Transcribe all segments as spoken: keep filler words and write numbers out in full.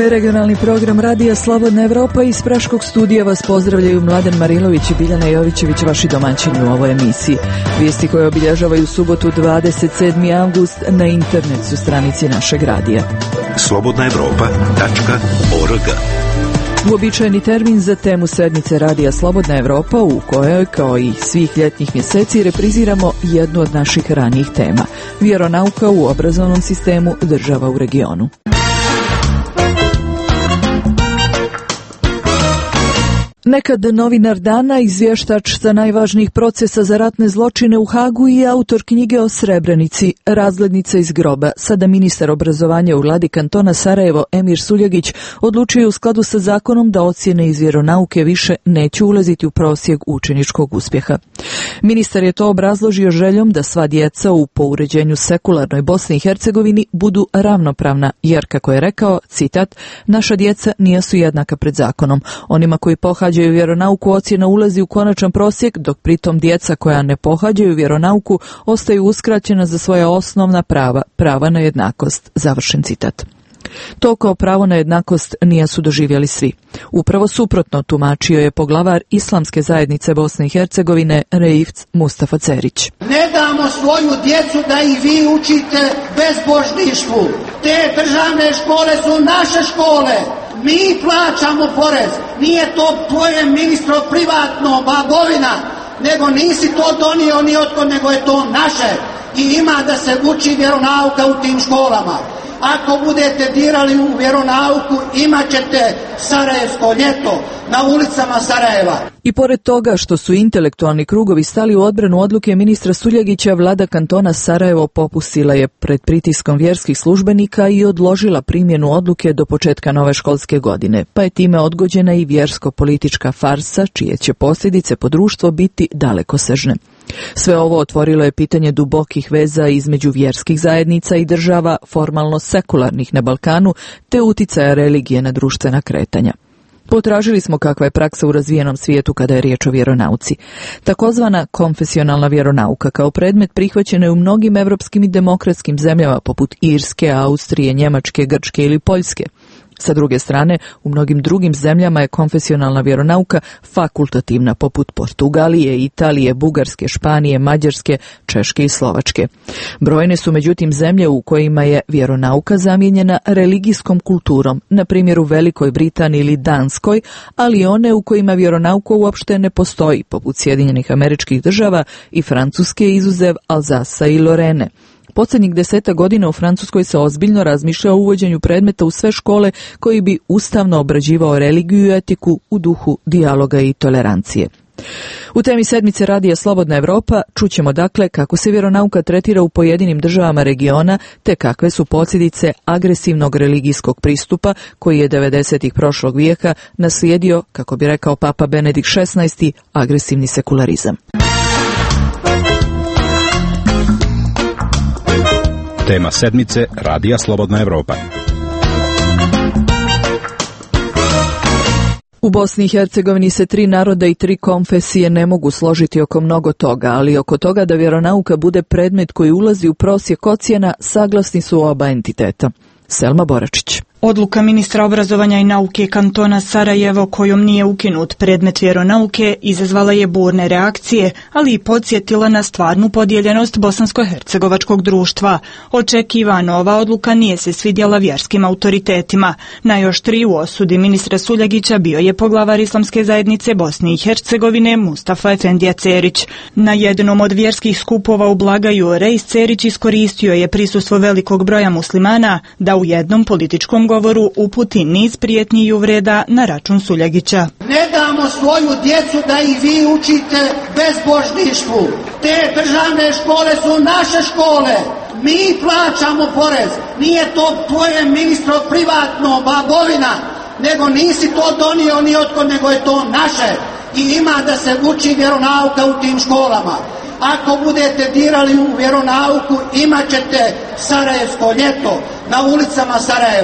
je regionalni program Radija Slobodna Evropa. Iz Praškog studija vas pozdravljaju Mladen Marilović i Biljana Jovićević, vaši domaćini u ovoj emisiji. Vijesti koje obilježavaju subotu dvadeset sedmi avgust na internet su stranici našeg radija. slobodna evropa tačka org. Uobičajeni termin za temu sednice Radija Slobodna Evropa, u kojoj, kao i svih ljetnih mjeseci, repriziramo jednu od naših ranijih tema. Vjeronauka u obrazovnom sistemu država u regionu. Nekad novinar dana, izvještač sa najvažnijih procesa za ratne zločine u Hagu i autor knjige o Srebrenici, Razglednica iz groba, sada ministar obrazovanja u vladi kantona Sarajevo Emir Suljegić odlučio u skladu sa zakonom da ocjene iz vjeronauke više neće ulaziti u prosjek učeničkog uspjeha. Ministar je to obrazložio željom da sva djeca u po uređenju sekularnoj Bosni i Hercegovini budu ravnopravna, jer, kako je rekao, citat, naša djeca nisu jednaka pred zakonom. Onima koji pohađaju vjeronauku ocjena ulazi u konačan prosjek, dok pritom djeca koja ne pohađaju vjeronauku ostaju uskraćena za svoja osnovna prava, prava na jednakost. Završen citat. To kao pravo na jednakost nisu doživjeli svi. Upravo suprotno tumačio je poglavar Islamske zajednice Bosne i Hercegovine Reifc Mustafa Cerić. Ne damo svoju djecu da i vi učite bezbožništvu. Te državne škole su naše škole. Mi plaćamo porez. Nije to tvoje, ministro, privatno, bagovina, nego nisi to donio ni otkud, nego je to naše. I ima da se uči vjeronauka u tim školama. Ako budete dirali u vjeronauku, imat ćete sarajevsko ljeto na ulicama Sarajeva. I pored toga što su intelektualni krugovi stali u odbranu odluke ministra Suljegića, vlada kantona Sarajevo popustila je pred pritiskom vjerskih službenika i odložila primjenu odluke do početka nove školske godine, pa je time odgođena i vjersko-politička farsa, čije će posljedice po društvo biti dalekosežne. Sve ovo otvorilo je pitanje dubokih veza između vjerskih zajednica i država formalno sekularnih na Balkanu, te uticaja religije na društvena kretanja. Potražili smo kakva je praksa u razvijenom svijetu kada je riječ o vjeronauci. Takozvana konfesionalna vjeronauka kao predmet prihvaćena je u mnogim evropskim i demokratskim zemljama poput Irske, Austrije, Njemačke, Grčke ili Poljske. Sa druge strane, u mnogim drugim zemljama je konfesionalna vjeronauka fakultativna, poput Portugalije, Italije, Bugarske, Španije, Mađarske, Češke i Slovačke. Brojne su međutim zemlje u kojima je vjeronauka zamijenjena religijskom kulturom, na primjer u Velikoj Britaniji ili Danskoj, ali one u kojima vjeronauka uopšte ne postoji, poput Sjedinjenih Američkih Država i Francuske, izuzev Alzasa i Lorene. Posljednjih deseta godina u Francuskoj se ozbiljno razmišlja o uvođenju predmeta u sve škole koji bi ustavno obrađivao religiju i etiku u duhu dijaloga i tolerancije. U temi sedmice Radija Slobodna Evropa čućemo dakle kako se vjeronauka tretira u pojedinim državama regiona, te kakve su posljedice agresivnog religijskog pristupa koji je devedesetih prošlog vijeka naslijedio, kako bi rekao Papa Benedikt šesnaesti, agresivni sekularizam. Tema sedmice Radija Slobodna Evropa. U Bosni i Hercegovini se tri naroda i tri konfesije ne mogu složiti oko mnogo toga, ali oko toga da vjeronauka bude predmet koji ulazi u prosjek ocjena saglasni su oba entiteta. Selma Boračić. Odluka ministra obrazovanja i nauke kantona Sarajevo kojom nije ukinut predmet vjeronauke izazvala je burne reakcije, ali i podsjetila na stvarnu podijeljenost bosansko-hercegovačkog društva. Očekivano ova odluka nije se svidjela vjerskim autoritetima. Najoštriji u osudi ministra Suljegića bio je poglavar Islamske zajednice Bosne i Hercegovine Mustafa Efendija Cerić. Na jednom od vjerskih skupova u Blagaju Reis Cerić iskoristio je prisustvo velikog broja muslimana da u jednom političkom govoru uputi niz prijetnji i uvreda na račun Suljegića. Ne damo svoju djecu da i vi učite bezbožništvu. Te državne škole su naše škole. Mi plaćamo porez. Nije to tvoje, ministro, privatno, bagovina, nego nisi to donio ni otkud, nego je to naše. I ima da se uči vjeronauka u tim školama. Ako budete dirali u vjeronauku, imat ćete sarajevsko ljeto na ulicama Sarajeva.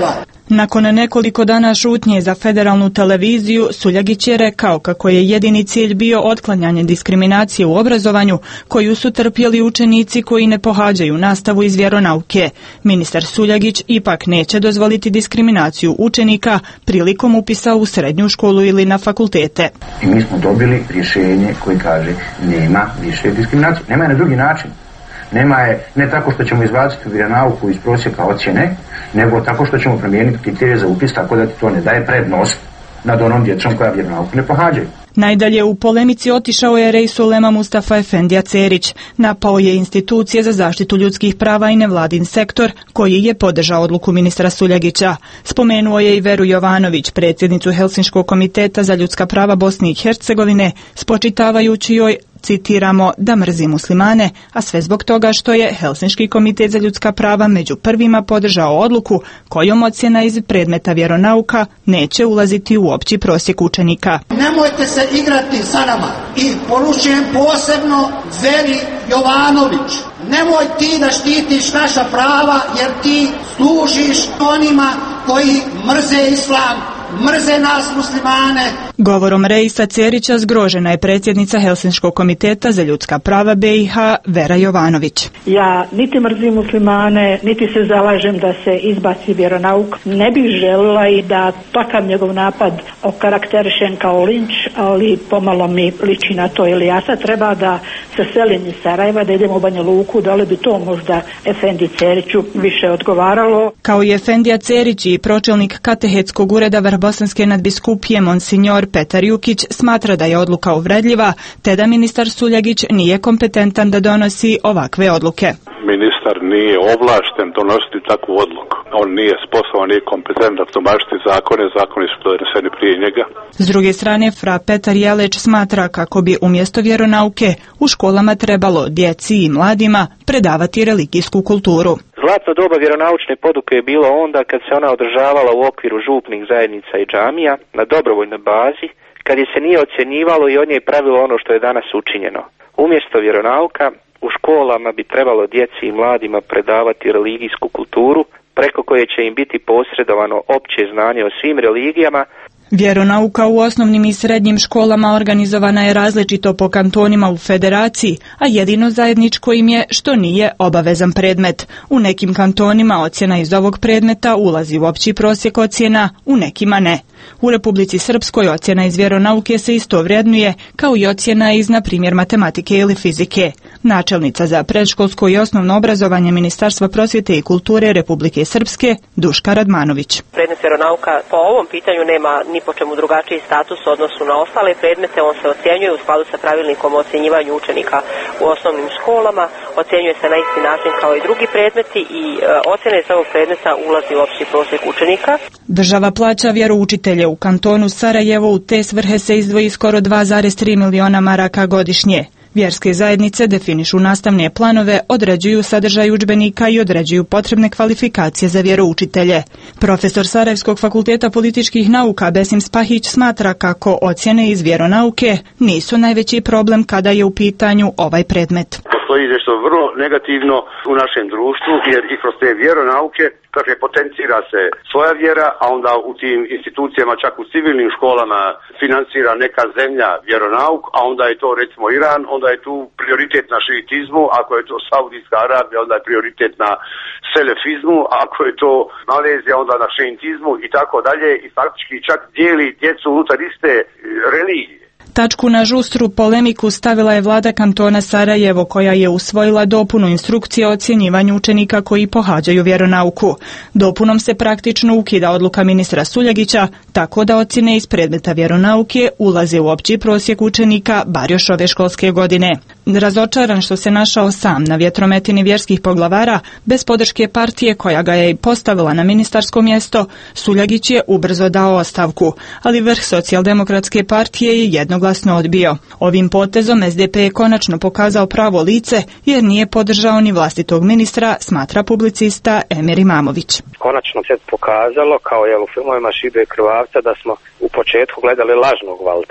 Nakon nekoliko dana šutnje za federalnu televiziju, Suljagić je rekao kako je jedini cilj bio otklanjanje diskriminacije u obrazovanju koju su trpjeli učenici koji ne pohađaju nastavu iz vjeronauke. Ministar Suljagić ipak neće dozvoliti diskriminaciju učenika prilikom upisa u srednju školu ili na fakultete. I mi smo dobili rješenje koje kaže nema više diskriminacije. Nema je na drugi način. Nema je ne tako što ćemo izbaciti vjeronauku iz prosjeka ocjene, nego tako što ćemo promijeniti kriterije za upis tako da ti to ne daje prednost nad onom djecom koja vjeronauku ne pohađaju. Najdalje u polemici otišao je Reisulema Mustafa Efendija Cerić. Napao je institucije za zaštitu ljudskih prava i nevladin sektor koji je podržao odluku ministra Suljagića. Spomenuo je i Veru Jovanović, predsjednicu Helsinškog komiteta za ljudska prava Bosne i Hercegovine, spočitavajući joj, citiramo, da mrzi muslimane, a sve zbog toga što je Helsinški komitet za ljudska prava među prvima podržao odluku kojom ocjena iz predmeta vjeronauka neće ulaziti u opći prosjek učenika. Nemojte se igrati sa nama i poručujem posebno Veri Jovanović. Nemoj ti da štitiš naša prava jer ti služiš onima koji mrze islam, mrze nas muslimane. Govorom Reisa Cerića zgrožena je predsjednica Helsinškog komiteta za ljudska prava B i H Vera Jovanović. Ja niti mrzim muslimane, niti se zalažem da se izbaci vjeronauk. Ne bih željela i da takav njegov napad okarakterišen kao linč, ali pomalo mi liči na to. Ili ja sad treba da se selim iz Sarajeva, da idemo u Banja Luku, da li bi to možda Efendi Ceriću više odgovaralo. Kao i Efendija Cerić i pročelnik katehetskog ureda Vrbosanske nadbiskupije Monsignor Petar Jukić smatra da je odluka uvredljiva, te da ministar Suljagić nije kompetentan da donosi ovakve odluke. Ministar nije ovlašten donositi takvu odluku. On nije sposoban, nije kompetentan tumačiti zakone, zakoni su doneseni prije njega. S druge strane, fra Petar Jeleć smatra kako bi umjesto vjeronauke u školama trebalo djeci i mladima predavati religijsku kulturu. Zlatno doba vjeronaučne poduke je bilo onda kad se ona održavala u okviru župnih zajednica i džamija na dobrovoljnoj bazi, kad je se nije ocjenjivalo i od nje pravilo ono što je danas učinjeno. Umjesto vjeronauka u školama bi trebalo djeci i mladima predavati religijsku kulturu, preko koje će im biti posredovano opće znanje o svim religijama. Vjeronauka u osnovnim i srednjim školama organizovana je različito po kantonima u federaciji, a jedino zajedničko im je što nije obavezan predmet. U nekim kantonima ocjena iz ovog predmeta ulazi u opći prosjek ocjena, u nekima ne. U Republici Srpskoj ocjena iz vjeronauke se isto vrednuje kao i ocjena iz, na primjer, matematike ili fizike. Načelnica za predškolsko i osnovno obrazovanje Ministarstva prosvjete i kulture Republike Srpske, Duška Radmanović. Predmet vjeronauka po ovom pitanju nema ni po čemu drugačiji status u odnosu na ostale predmete. On se ocjenjuje u skladu sa pravilnikom o ocjenjivanju učenika u osnovnim školama. Ocjenjuje se na isti način kao i drugi predmeti i e, ocjena iz ovog predmeta ulazi u opći prosjek učenika. Država plaća vjeroučitelje u kantonu Sarajevo, u te svrhe se izdvoji skoro dva zarez tri miliona maraka godišnje. Vjerske zajednice definišu nastavne planove, određuju sadržaj udžbenika i određuju potrebne kvalifikacije za vjeroučitelje. Profesor Sarajevskog fakulteta političkih nauka Besim Spahić smatra kako ocjene iz vjeronauke nisu najveći problem kada je u pitanju ovaj predmet. Postoji nešto vrlo negativno u našem društvu jer i kroz te vjeronauke dakle, potencira se svoja vjera, a onda u tim institucijama, čak u civilnim školama, financira neka zemlja vjeronauk, a onda je to recimo Iran, onda je tu prioritet na šiitizmu, ako je to Saudijska Arabija, onda je prioritet na selefizmu, a ako je to Malezija, onda na šiitizmu i tako dalje, i faktički čak dijeli djecu unutar iste religije. Tačku na žustru polemiku stavila je vlada kantona Sarajevo, koja je usvojila dopunu instrukcije o ocjenjivanju učenika koji pohađaju vjeronauku. Dopunom se praktično ukida odluka ministra Suljagića, tako da ocjene iz predmeta vjeronauke ulaze u opći prosjek učenika bar još ove školske godine. Razočaran što se našao sam na vjetrometini vjerskih poglavara, bez podrške partije koja ga je postavila na ministarsko mjesto, Suljagić je ubrzo dao ostavku, ali vrh socijaldemokratske partije je jednoglasno odbio. Ovim potezom S D P je konačno pokazao pravo lice jer nije podržao ni vlastitog ministra, smatra publicista Emir Imamović. Konačno se pokazalo, kao je u filmovima Šibe i krvavca, da smo u početku gledali lažnog Valtera.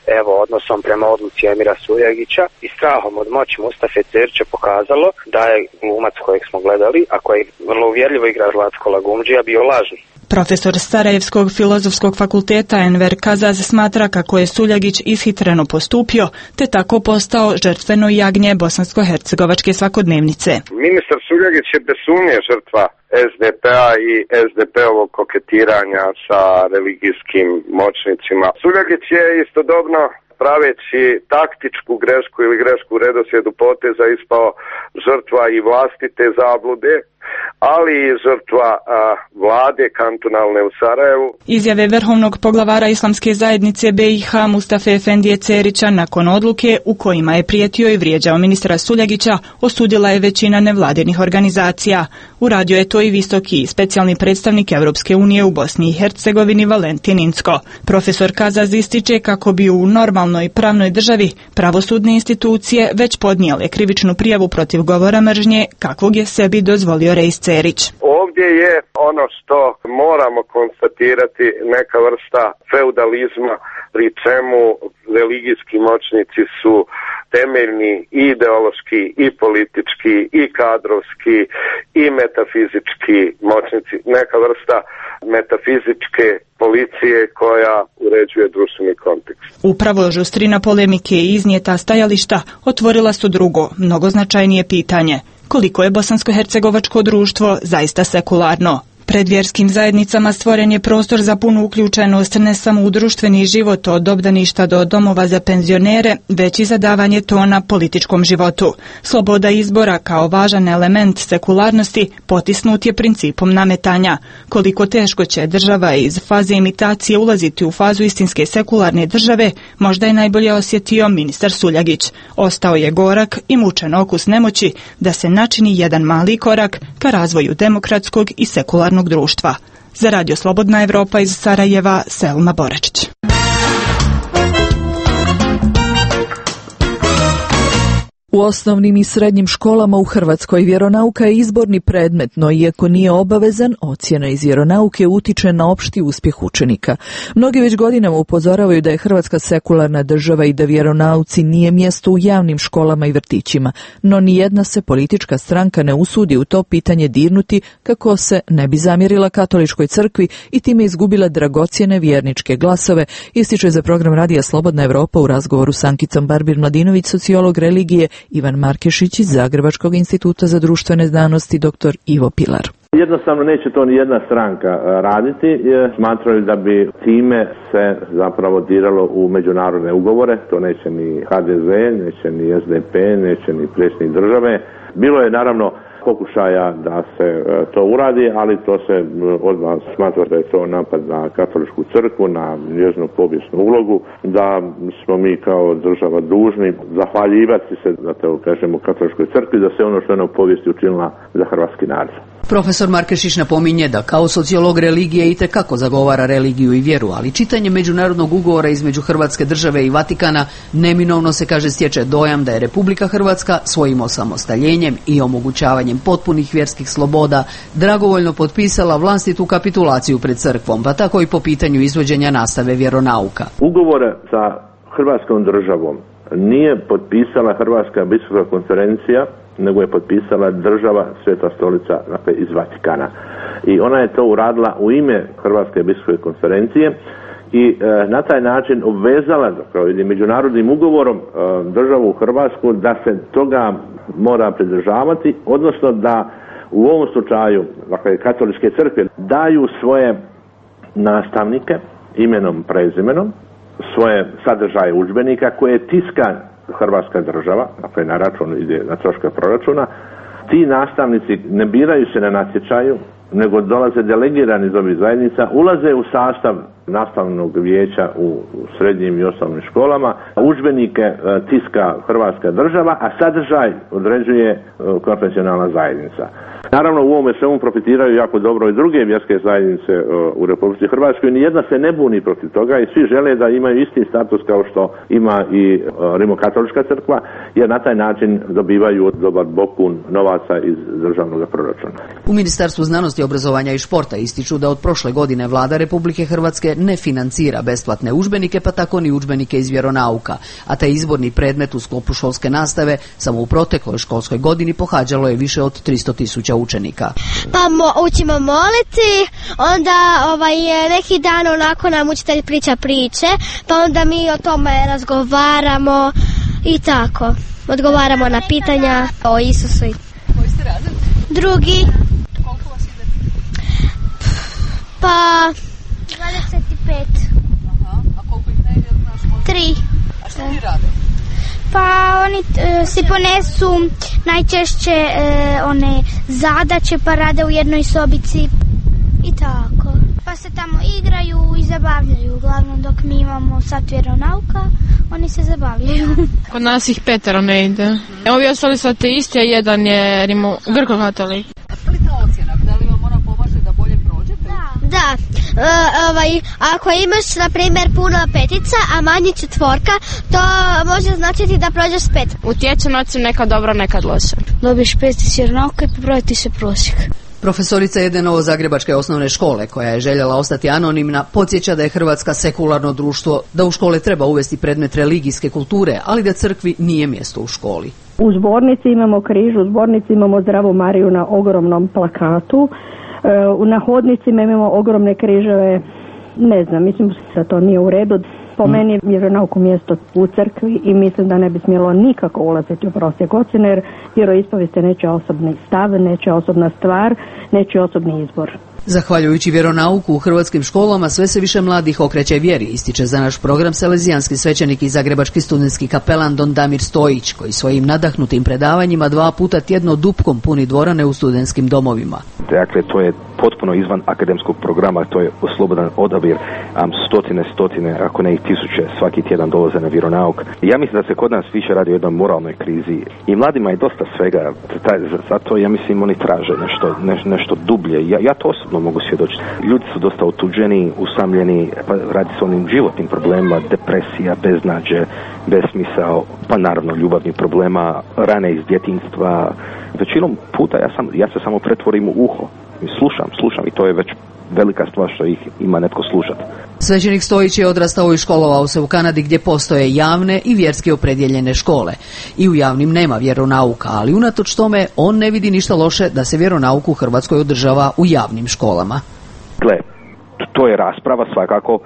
evo odnosom prema odluci Emira Suljagića i strahom od moći Mustafe Cerića pokazalo da je glumac kojeg smo gledali, a koji vrlo uvjerljivo igra Zlatko Lagumdžija, bio lažni. Profesor Sarajevskog filozofskog fakulteta Enver Kazaz smatra kako je Suljagić ishitreno postupio, te tako postao žrtveno jagnje bosansko-hercegovačke svakodnevnice. Ministar Suljagić je bez sumnje žrtva es de pe a i es de pe ovog koketiranja sa religijskim moćnicima. Suljagić je istodobno, praveći taktičku grešku ili grešku u redoslijedu poteza, ispao žrtva i vlastite zablude, ali i žrtva a, vlade kantonalne u Sarajevu. Izjave vrhovnog poglavara Islamske zajednice be i ha Mustafe Efendije Cerića nakon odluke u kojima je prijetio i vrijeđao ministra Suljagića osudila je većina nevladinih organizacija. Uradio je to i visoki i specijalni predstavnik Europske unije u Bosni i Hercegovini Valentin Incko. Profesor Kazaz ističe kako bi u normalnoj pravnoj državi pravosudne institucije već podnijele krivičnu prijavu protiv govora mržnje kakvog je sebi dozvolio Rejs Cerić. Ovdje je ono što moramo konstatirati neka vrsta feudalizma, pri čemu religijski moćnici su temeljni i ideološki i politički i kadrovski i metafizički moćnici, neka vrsta metafizičke policije koja uređuje društveni kontekst. Upravo žustrina polemike i iznijeta stajališta otvorila su drugo, mnogo značajnije pitanje. Koliko je bosansko-hercegovačko društvo zaista sekularno? Pred vjerskim zajednicama stvoren je prostor za punu uključenost ne samo u društveni život od obdaništa do domova za penzionere, već i za davanje tona političkom životu. Sloboda izbora kao važan element sekularnosti potisnut je principom nametanja. Koliko teško će država iz faze imitacije ulaziti u fazu istinske sekularne države, možda je najbolje osjetio ministar Suljagić. Ostao je gorak i mučan okus nemoći da se načini jedan mali korak ka razvoju demokratskog i sekularnog društva. Za Radio Slobodna Evropa iz Sarajeva, Selma Boračić. U osnovnim i srednjim školama u Hrvatskoj vjeronauka je izborni predmet, no iako nije obavezan, ocjena iz vjeronauke utiče na opšti uspjeh učenika. Mnogi već godinama upozoravaju da je Hrvatska sekularna država i da vjeronauci nije mjesto u javnim školama i vrtićima, no nijedna se politička stranka ne usudi u to pitanje dirnuti kako se ne bi zamjerila katoličkoj crkvi i time izgubila dragocjene vjerničke glasove, ističe za program Radija Slobodna Evropa u razgovoru s Ankicom Barbir-Mladinović, sociolog religije, Ivan Markešić iz Zagrebačkog instituta za društvene znanosti, doktor Ivo Pilar. Jednostavno neće to ni jedna stranka raditi, smatraju da bi time se zapravo diralo u međunarodne ugovore, to neće ni ha de ze, neće ni es de pe, neće ni predsjednik države. Bilo je naravno pokušaja da se to uradi, ali to se odmah smatra da je to napad na katoličku crkvu, na njezinu povijesnu ulogu, da smo mi kao država dužni zahvaljivati se, da to kažemo, katoličkoj crkvi, da se ono što je ona u povijesti učinila za hrvatski narod. Profesor Markešić napominje da kao sociolog religije itekako zagovara religiju i vjeru, ali čitanje međunarodnog ugovora između Hrvatske države i Vatikana neminovno se, kaže, stječe dojam da je Republika Hrvatska svojim osamostaljenjem i omogućavanjem potpunih vjerskih sloboda dragovoljno potpisala vlastitu kapitulaciju pred crkvom, pa tako i po pitanju izvođenja nastave vjeronauka. Ugovore sa Hrvatskom državom nije potpisala Hrvatska biskupska konferencija, nego je potpisala država Sveta stolica, dakle iz Vatikana. I ona je to uradila u ime Hrvatske biskupske konferencije i e, na taj način obvezala, dakle, međunarodnim ugovorom e, državu Hrvatsku da se toga mora pridržavati, odnosno da u ovom slučaju, dakle, katoličke crkve daju svoje nastavnike imenom, prezimenom, svoje sadržaje udžbenika koje tiska Hrvatska država, dakle na račun ide na troška proračuna. Ti nastavnici ne biraju se na natječaju, nego dolaze delegirani iz ovih zajednica, ulaze u sastav nastavnog vijeća u srednjim i osnovnim školama, udžbenike tiska Hrvatska država, a sadržaj određuje konfesionalna zajednica. Naravno, u ovome svemu profitiraju jako dobro i druge vjerske zajednice u Republici Hrvatskoj. Nijedna se ne buni protiv toga i svi žele da imaju isti status kao što ima i Rimokatolička crkva, jer na taj način dobivaju dobar bokun novaca iz državnog proračuna. U Ministarstvu znanosti, obrazovanja i športa ističu da od prošle godine Vlada Republike Hrvatske ne financira besplatne udžbenike, pa tako ni udžbenike iz vjeronauka, a taj izborni predmet u sklopu školske nastave samo u protekloj školskoj godini pohađalo je više od tristo tisuća učenika. Pa mo, učimo moliti, onda ovaj, neki dan onako nam učitelj priča priče, pa onda mi o tome razgovaramo i tako. Odgovaramo na pitanja o Isusu. Koji ste razred? Drugi. Koliko vas ide? Pa dvadeset pet. Aha, a koliko ih ne ide? Tri. A što oni rade? Pa oni e, si ponesu najčešće e, one zadaće, pa rade u jednoj sobici i tako. Pa se tamo igraju i zabavljaju. Uglavnom dok mi imamo sat vjeronauka, oni se zabavljaju. Kod nas ih petero ne ide. Ovi ostali su ateisti, a jedan je Rimo, grko-katolik. A li ta ocjena, da li vam ona pomaže da bolje prođete? Da. Da. E, ovaj, ako imaš, na primjer, puno petica, a manje četvorka, to može značiti da prođeš s pet. Utječe na ocjenu nekad dobro, nekad loše. Dobiješ pet iz vjeronauka i pobroj ti se prosjek. Profesorica jedne novozagrebačke osnovne škole, koja je željela ostati anonimna, podsjeća da je Hrvatska sekularno društvo, da u škole treba uvesti predmet religijske kulture, ali da crkvi nije mjesto u školi. U zbornici imamo križ, u zbornici imamo Zdravu Mariju na ogromnom plakatu, na hodnicima imamo ogromne križeve, ne znam, mislim da to nije u redu. Po meni je vjeronauku mjesto u crkvi i mislim da ne bi smjelo nikako ulaziti u prosjek ocjene, jer vjeroispovijest je nečiji osobni stav, nečija osobna stvar, nečiji osobni izbor. Zahvaljujući vjeronauku u hrvatskim školama sve se više mladih okreće vjeri, ističe za naš program salezijanski svećenik i zagrebački studentski kapelan Don Damir Stojić, koji svojim nadahnutim predavanjima dva puta tjedno dupkom puni dvorane u studentskim domovima. Dakle, to je potpuno izvan akademskog programa, to je slobodan odabir, um, stotine, stotine, ako ne i tisuće svaki tjedan dolaze na vjeronauk. Ja mislim da se kod nas više radi o jednoj moralnoj krizi i mladima je dosta svega, taj, zato ja mislim oni traže nešto, ne, nešto dublje. Ja, ja to osobno mogu svjedočiti. Ljudi su dosta otuđeni, usamljeni, pa radi se o onim životnim problemima, depresija, beznađe, besmisao, pa naravno ljubavnih problema, rane iz djetinjstva. Većinom puta ja, sam, ja se samo pretvorim u uho. Slušam, slušam i to je već velika stvar što ih ima netko slušati. Svećenik Stojić je odrastao i školovao se u Kanadi gdje postoje javne i vjerski opredjeljene škole. I u javnim nema vjeronauka, ali unatoč tome on ne vidi ništa loše da se vjeronauk u Hrvatskoj održava u javnim školama. Gle, to je rasprava svakako.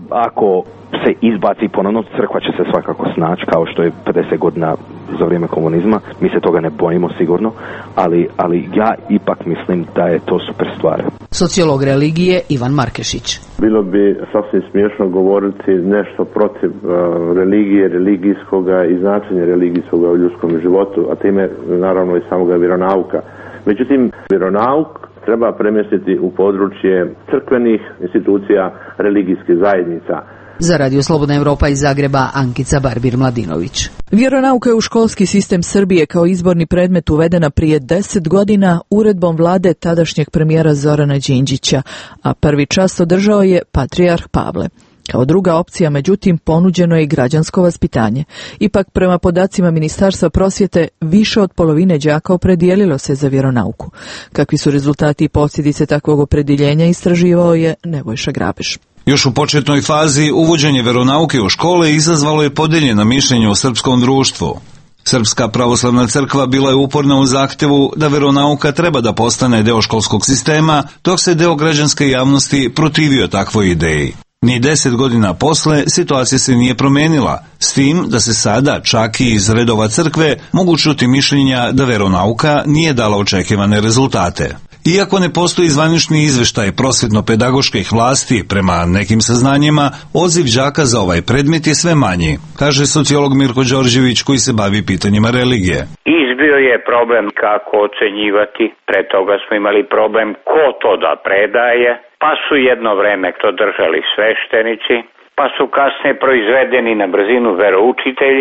Ako se izbaci ponovno, crkva će se svakako snaći, kao što je pedeset godina za vrijeme komunizma. Mi se toga ne bojimo sigurno, ali, ali ja ipak mislim da je to super stvar. Sociolog religije Ivan Markešić. Bilo bi sasvim smiješno govoriti nešto protiv uh, religije, religijskoga i značenja religijskoga u ljudskom životu, a time naravno i samoga vjeronauka. Međutim, vjeronauk treba premjestiti u područje crkvenih institucija, religijskih zajednica. Za Radio Slobodna Europa iz Zagreba, Ankica Barbir-Mladinović. Vjeronauka je u školski sistem Srbije kao izborni predmet uvedena prije deset godina uredbom vlade tadašnjeg premijera Zorana Đinđića, a prvi čas održao je patrijarh Pavle. Kao druga opcija, međutim, ponuđeno je i građansko vaspitanje. Ipak, prema podacima Ministarstva prosvjete, više od polovine đaka opredijelilo se za vjeronauku. Kakvi su rezultati i posljedice takvog opredjeljenja, istraživao je Nebojša Grabež. Još u početnoj fazi uvođenje vjeronauke u škole izazvalo je podijeljena mišljenja u srpskom društvu. Srpska pravoslavna crkva bila je uporna u zahtjevu da vjeronauka treba da postane deo školskog sistema, dok se deo građanske javnosti protivio takvoj ideji. Ni deset godina posle situacija se nije promijenila, s tim da se sada čak i iz redova crkve mogu čuti mišljenja da vjeronauka nije dala očekivane rezultate. Iako ne postoji zvanični izveštaj prosvjetno-pedagoških vlasti, prema nekim saznanjima, odziv đaka za ovaj predmet je sve manji, kaže sociolog Mirko Đorđević koji se bavi pitanjima religije. Izbio je problem kako ocenjivati, pre toga smo imali problem ko to da predaje, pa su jedno vreme to držali sveštenici, pa su kasnije proizvedeni na brzinu veroučitelji,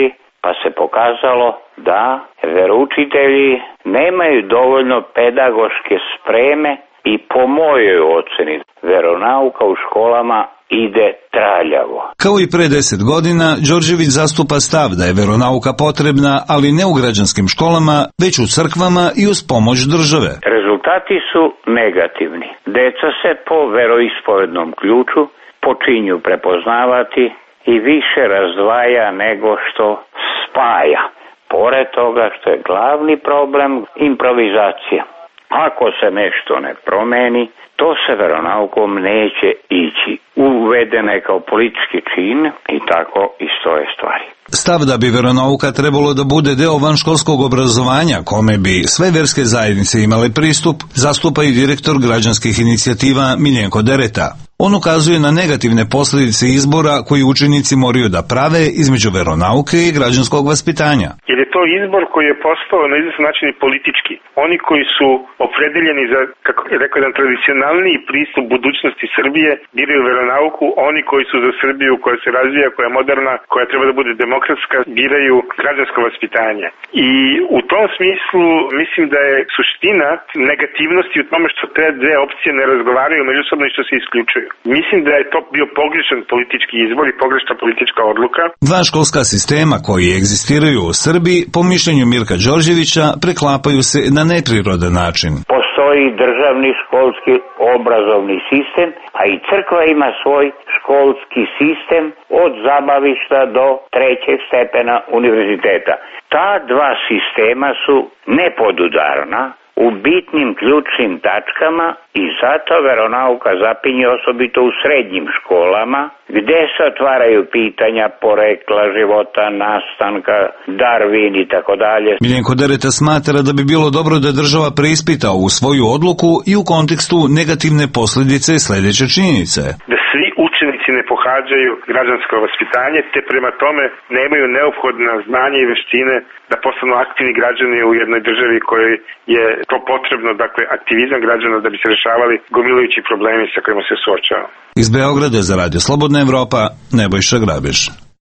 pa se pokazalo da veroučitelji nemaju dovoljno pedagoške spreme i po mojoj oceni veronauka u školama ide traljavo. Kao i pre deset godina, Đorđević zastupa stav da je veronauka potrebna, ali ne u građanskim školama, već u crkvama i uz pomoć države. Rezultati su negativni. Deca se po veroispovednom ključu počinju prepoznavati i više razdvaja nego što spaja. Pored toga što je glavni problem improvizacija. Ako se nešto ne promeni, to se veronaukom neće ići. Uvedena je kao politički čin i tako i stoje stvari. Stav da bi veronauka trebalo da bude deo vanškolskog obrazovanja, kome bi sve verske zajednice imale pristup, zastupa i direktor građanskih inicijativa Miljenko Dereta. On ukazuje na negativne posljedice izbora koji učenici moraju da prave između veronauke i građanskog vaspitanja. Jer je to izbor koji je postao na izvestan način i politički. Oni koji su opredeljeni za, kako je rekao, jedan tradicionalniji pristup budućnosti Srbije, biraju veronauku, oni koji su za Srbiju koja se razvija, koja je moderna, koja treba da bude demokratska, biraju građansko vaspitanje. I u tom smislu mislim da je suština negativnosti u tome što te dve opcije ne razgovaraju međusobno i što se isključuju. Mislim da je to bio pogrešan politički izbor i pogrešna politička odluka. Dva školska sistema koji egzistiraju u Srbiji, po mišljenju Mirka Đorđevića, preklapaju se na neprirodan način. Postoji državni školski obrazovni sistem, a i crkva ima svoj školski sistem od zabavišta do trećeg stepena univerziteta. Ta dva sistema su nepodudarna u bitnim ključnim tačkama i zato veronauka zapinje osobito u srednjim školama, gdje se otvaraju pitanja porekla života, nastanka, Darwin i tako dalje. Miljenko Dereta smatra da bi bilo dobro da država preispita ovu svoju odluku i u kontekstu negativne posljedice sljedeće činjenice. Da svi učenici ne pohađaju građansko vaspitanje, te prema tome nemaju neophodna znanja i veštine da postanu aktivni građani u jednoj državi kojoj je to potrebno, dakle aktivizam građana da bi se rešavali gomilajući problemi sa kojima se suočava. Iz Beograda za Radio Slobodna Evropa, Nebojša Grabiš.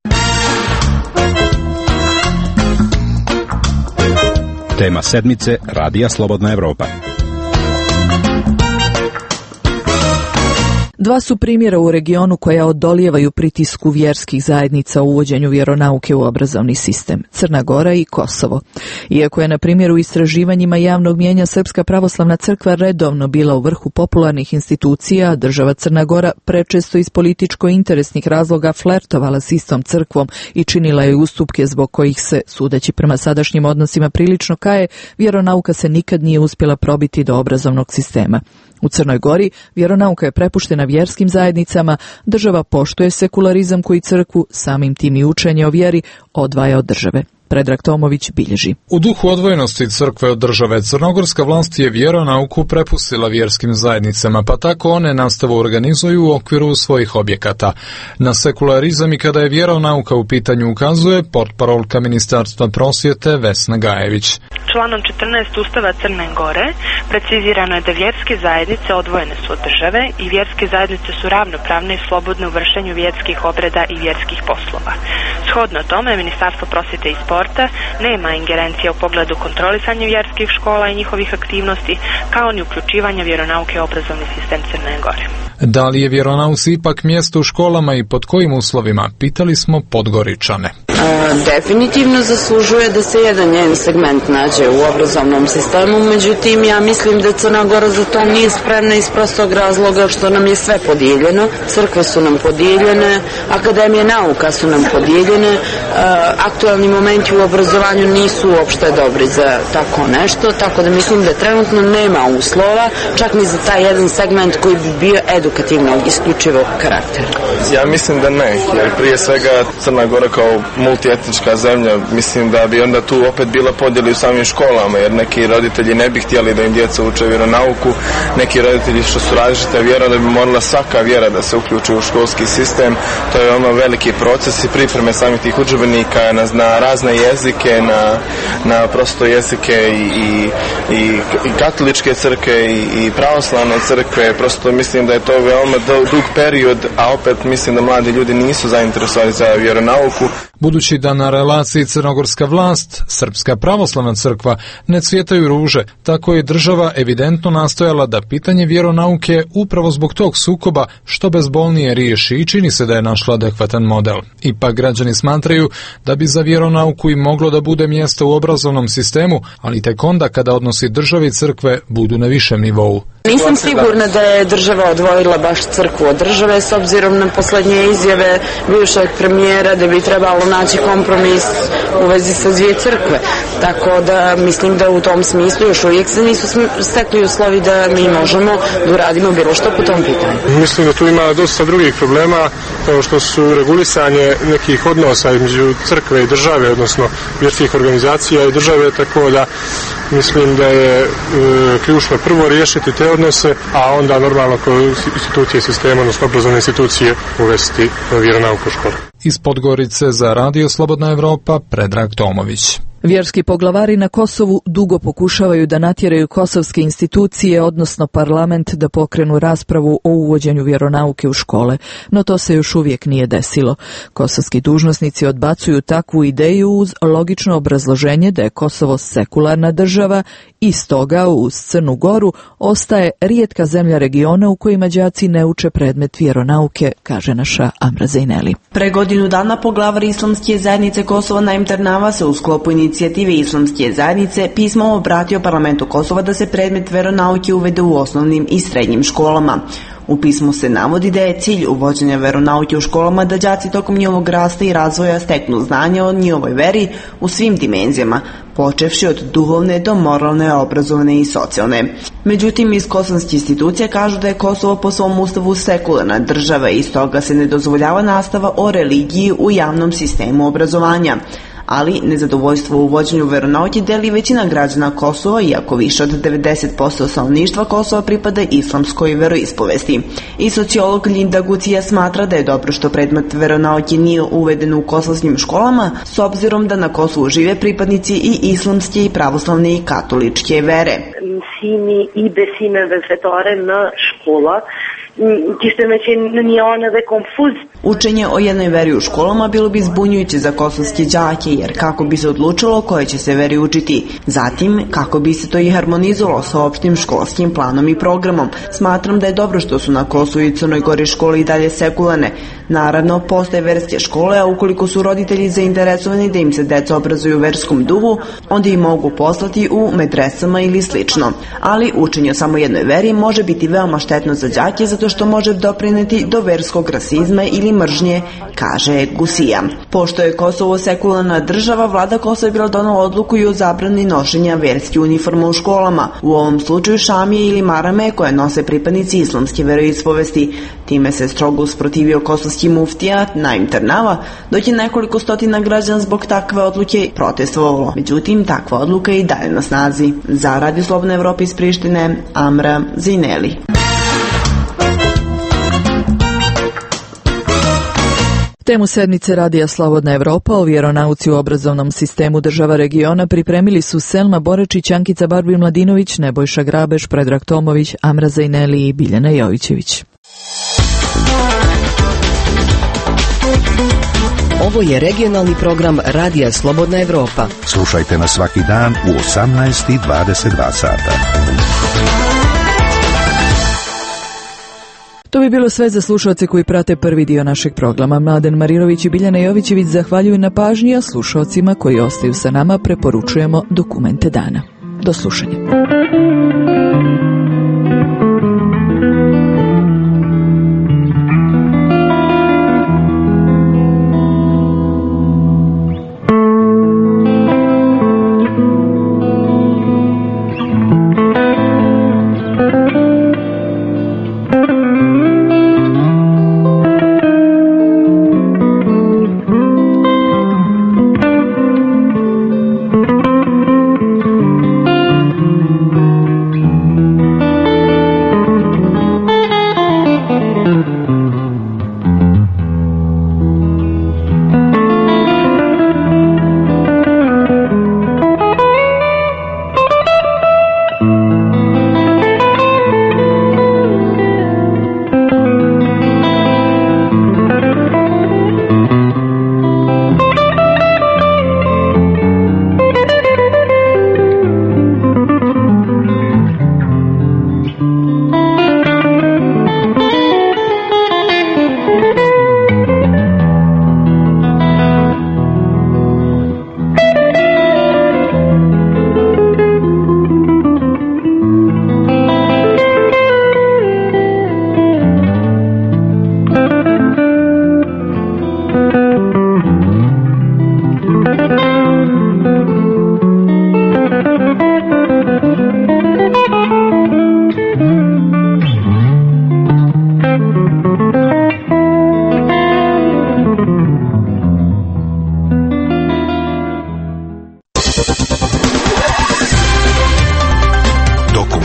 Tema sedmice Radija Slobodna Evropa. Dva su primjera u regionu koja odolijevaju pritisku vjerskih zajednica u uvođenju vjeronauke u obrazovni sistem, Crna Gora i Kosovo. Iako je na primjer u istraživanjima javnog mnijenja Srpska pravoslavna crkva redovno bila u vrhu popularnih institucija, država Crna Gora prečesto iz političko-interesnih razloga flertovala s istom crkvom i činila je ustupke zbog kojih se, sudeći prema sadašnjim odnosima prilično kaje, vjeronauka se nikad nije uspjela probiti do obrazovnog sistema. U Crnoj Gori vjeronauka je prepuštena vjerskim zajednicama, država poštuje sekularizam koji crkvu, samim tim i učenje o vjeri, odvaja od države. Predrag Tomović bilježi. U duhu odvojenosti crkve od države, crnogorska vlast je vjeronauku prepustila vjerskim zajednicama, pa tako one nastavu organizuju u okviru svojih objekata. Na sekularizam i kada je vjeronauka u pitanju ukazuje portparolka Ministarstva prosvjete Vesna Gajević. Članom četrnaest Ustava Crne Gore precizirano je da vjerske zajednice odvojene su od države i vjerske zajednice su ravnopravne i slobodne u vršenju vjerskih obreda i vjerskih poslova. Shodno tome, Ministarstvo prosvjete i sporta nema ingerencija u pogledu kontrolisanja vjerskih škola i njihovih aktivnosti, kao ni uključivanja vjeronauke u obrazovni sistem Crne Gore. Da li je vjeronauci ipak mjesto u školama i pod kojim uslovima? Pitali smo Podgoričane. Definitivno zaslužuje da se jedan njen segment nađe u obrazovnom sistemu, međutim ja mislim da Crna Gora za to nije spremna iz prostog razloga što nam je sve podijeljeno, crkve su nam podijeljene, akademije nauka su nam podijeljene, aktualni momenti u obrazovanju nisu uopšte dobri za tako nešto, tako da mislim da trenutno nema uslova, čak ni za taj jedan segment koji bi bio edukativnog, isključivog karaktera. Ja mislim da ne, jer prije svega Crna Gora kao multietnička zemlja, mislim da bi onda tu opet bila podjela u samim školama, jer neki roditelji ne bi htjeli da im djeca uče vjeronauku, neki roditelji što su različite vjera, da bi morala svaka vjera da se uključi u školski sistem. To je ono veliki proces i pripreme samih tih udžbenika na, na razne jezike, na, na prosto jezike i, i, i, i katoličke crkve i, i pravoslavne crkve. Prosto mislim da je to veoma dug period, a opet mislim da mladi ljudi nisu zainteresovani za vjeronauku. Budući da na relaciji crnogorska vlast, Srpska pravoslavna crkva ne cvjetaju ruže, tako je država evidentno nastojala da pitanje vjeronauke upravo zbog tog sukoba što bezbolnije riješi i čini se da je našla adekvatan model. Ipak građani smatraju da bi za vjeronauku i moglo da bude mjesto u obrazovnom sistemu, ali tek onda kada odnosi države i crkve budu na višem nivou. Nisam sigurna da je država odvojila baš crkvu od države s obzirom na posljednje izjave bivšeg premijera da bi trebalo naći kompromis u vezi sa dvije crkve. Tako da mislim da u tom smislu još uvijek se nisu stekli uslovi da mi možemo da uradimo bilo što po tom pitanju. Mislim da tu ima dosta drugih problema kao što su regulisanje nekih odnosa između crkve i države, odnosno vjerskih organizacija i države, tako da mislim da je e, ključno prvo riješiti te odnose, a onda normalno kroz institucije sistema, odnosno obrazovne institucije uvesti vjeronauku u školu. Iz Podgorice za Radio Slobodna Evropa, Predrag Tomović. Vjerski poglavari na Kosovu dugo pokušavaju da natjeraju kosovske institucije, odnosno parlament, da pokrenu raspravu o uvođenju vjeronauke u škole, no to se još uvijek nije desilo. Kosovski dužnosnici odbacuju takvu ideju uz logično obrazloženje da je Kosovo sekularna država i stoga uz Crnu Goru ostaje rijetka zemlja regiona u kojima đaci ne uče predmet vjeronauke, kaže naša Amra Zejneli. Pre godinu dana poglavar Islamske zajednice Kosova Naim Ternava se u sklopu inicijative Islamske zajednice pismom obratio parlamentu Kosova da se predmet veronauke uvede u osnovnim i srednjim školama. U pismu se navodi da je cilj uvođenja veronauke u školama da đaci tokom njihovog rasta i razvoja steknu znanje o njihovoj veri u svim dimenzijama, počevši od duhovne do moralne, obrazovne i socijalne. Međutim, iz kosovskih institucija kažu da je Kosovo po svom ustavu sekularna država i stoga se ne dozvoljava nastava o religiji u javnom sistemu obrazovanja. Ali nezadovoljstvo u uvođenju veronauke deli većina građana Kosova, iako više od devedeset posto stanovništva Kosova pripada islamskoj veroispovesti. I sociolog Linda Gucija smatra da je dobro što predmet veronauke nije uveden u kosovskim školama, s obzirom da na Kosovu žive pripadnici i islamske i pravoslavne i katoličke vere. Mësimi i besimeve fetare në škola kishte me qenë në një anë edhe konfuz. Učenje o jednoj veri u školama bilo bi zbunjujuće za kosovske đake, jer kako bi se odlučilo koje će se veri učiti. Zatim, kako bi se to i harmonizovalo sa opštim školskim planom i programom. Smatram da je dobro što su na Kosovu i Crnoj Gori škole i dalje sekularne. Naravno, postoje verske škole, a ukoliko su roditelji zainteresovani da im se deca obrazuju u verskom duhu, onda ih mogu poslati u medresama ili slično. Ali učenje o samo jednoj veri može biti veoma štetno za đake zato što može doprineti do verskog rasizma ili mržnje, kaže Gusija. Pošto je Kosovo sekularna država, vlada Kosova je bila donela odluku i o zabrani nošenja verske uniforme u školama, u ovom slučaju šamije ili marame koje nose pripadnici islamske veroispovesti. Time se strogo usprotivio kosovski muftija Naim Ternava, dok je nekoliko stotina građana zbog takve odluke protestovalo. Međutim, takva odluka je i dalje na snazi. Za Radio Slobodna Evropa iz Prištine, Amra Zejneli. Temu sedmice Radija Slobodna Evropa o vjeronauci u obrazovnom sistemu država regiona pripremili su Selma Borečić, Ankica Barbin Mladinović, Nebojša Grabeš, Predrag Tomović, Amra Zejneli i Biljana Jovićević. Ovo je regionalni program Radija Slobodna Evropa. Slušajte nas svaki dan u osamnaest i dvadeset dva sata. To bi bilo sve za slušalce koji prate prvi dio našeg programa. Mladen Marirović i Biljana Jovićević zahvaljuju na pažnji, a slušalcima koji ostaju sa nama preporučujemo dokumente dana. Do slušanja.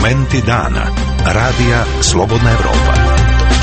Dokumenti dana. Radija Slobodna Evropa.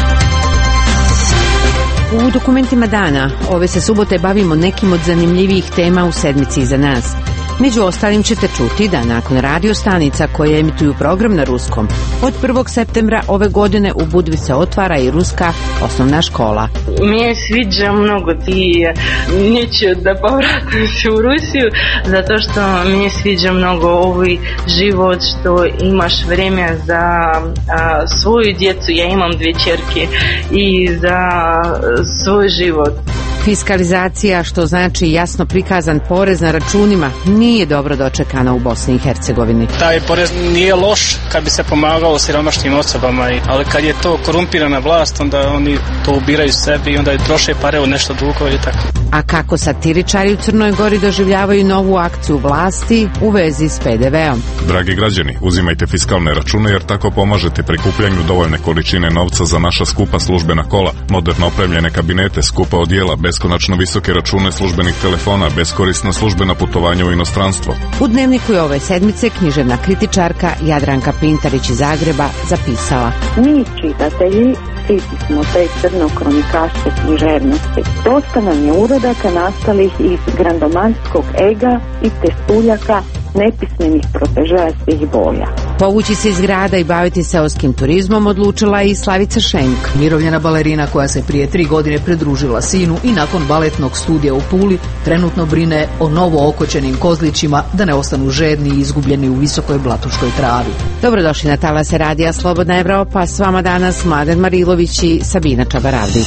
U dokumentima dana ove se subote bavimo nekim od zanimljivijih tema u sedmici iza nas. Među ostalim ćete čuti da nakon radio stanica koje emituju program na ruskom, od prvog septembra ove godine u Budvi se otvara i ruska osnovna škola. Meni sviđa mnogo i neću da povratim se u Rusiju, zato što meni sviđa mnogo ovaj život, što imaš vreme za a, svoju djecu, ja imam dvije ćerke, i za svoj život. Fiskalizacija, što znači jasno prikazan porez na računima, nije dobro dočekana u Bosni i Hercegovini. Taj porez nije loš kad bi se pomagalo siromašnim osobama, ali kad je to korumpirana vlast, onda oni to ubiraju sebi i onda troše pare u nešto drugo ili tako. A kako satiričari u Crnoj Gori doživljavaju novu akciju vlasti u vezi s pe de veom? Dragi građani, uzimajte fiskalne račune jer tako pomažete prikupljanju dovoljne količine novca za naša skupa službena kola, moderno opremljene kabinete, skupa odjela, beskonačno visoke račune službenih telefona, beskorisna službena putovanja u inostranstvo. U Dnevniku je ove sedmice književna kritičarka Jadranka Pintarić iz Zagreba zapisala: Mi čitatelji siti smo te crno-kronikaške književnosti. Dosta nam je urodaka nastalih iz grandomanskog ega i testuljaka nepismenih protežaja svih boja. Povući se iz grada i baviti seoskim turizmom odlučila i Slavica Šenk. Mirovljena balerina koja se prije tri godine pridružila sinu i nakon baletnog studija u Puli trenutno brine o novo okoćenim kozlićima da ne ostanu žedni i izgubljeni u visokoj blatuškoj travi. Dobrodošli na talase Radija Slobodna Evropa, s vama danas Mladen Marilović i Sabina Čabaravdić.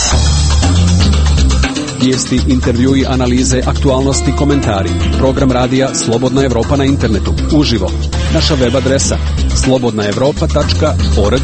Vijesti, intervjui, analize, aktualnosti, komentari. Program radija Slobodna Evropa na internetu. Uživo. Naša web adresa slobodna evropa tačka org.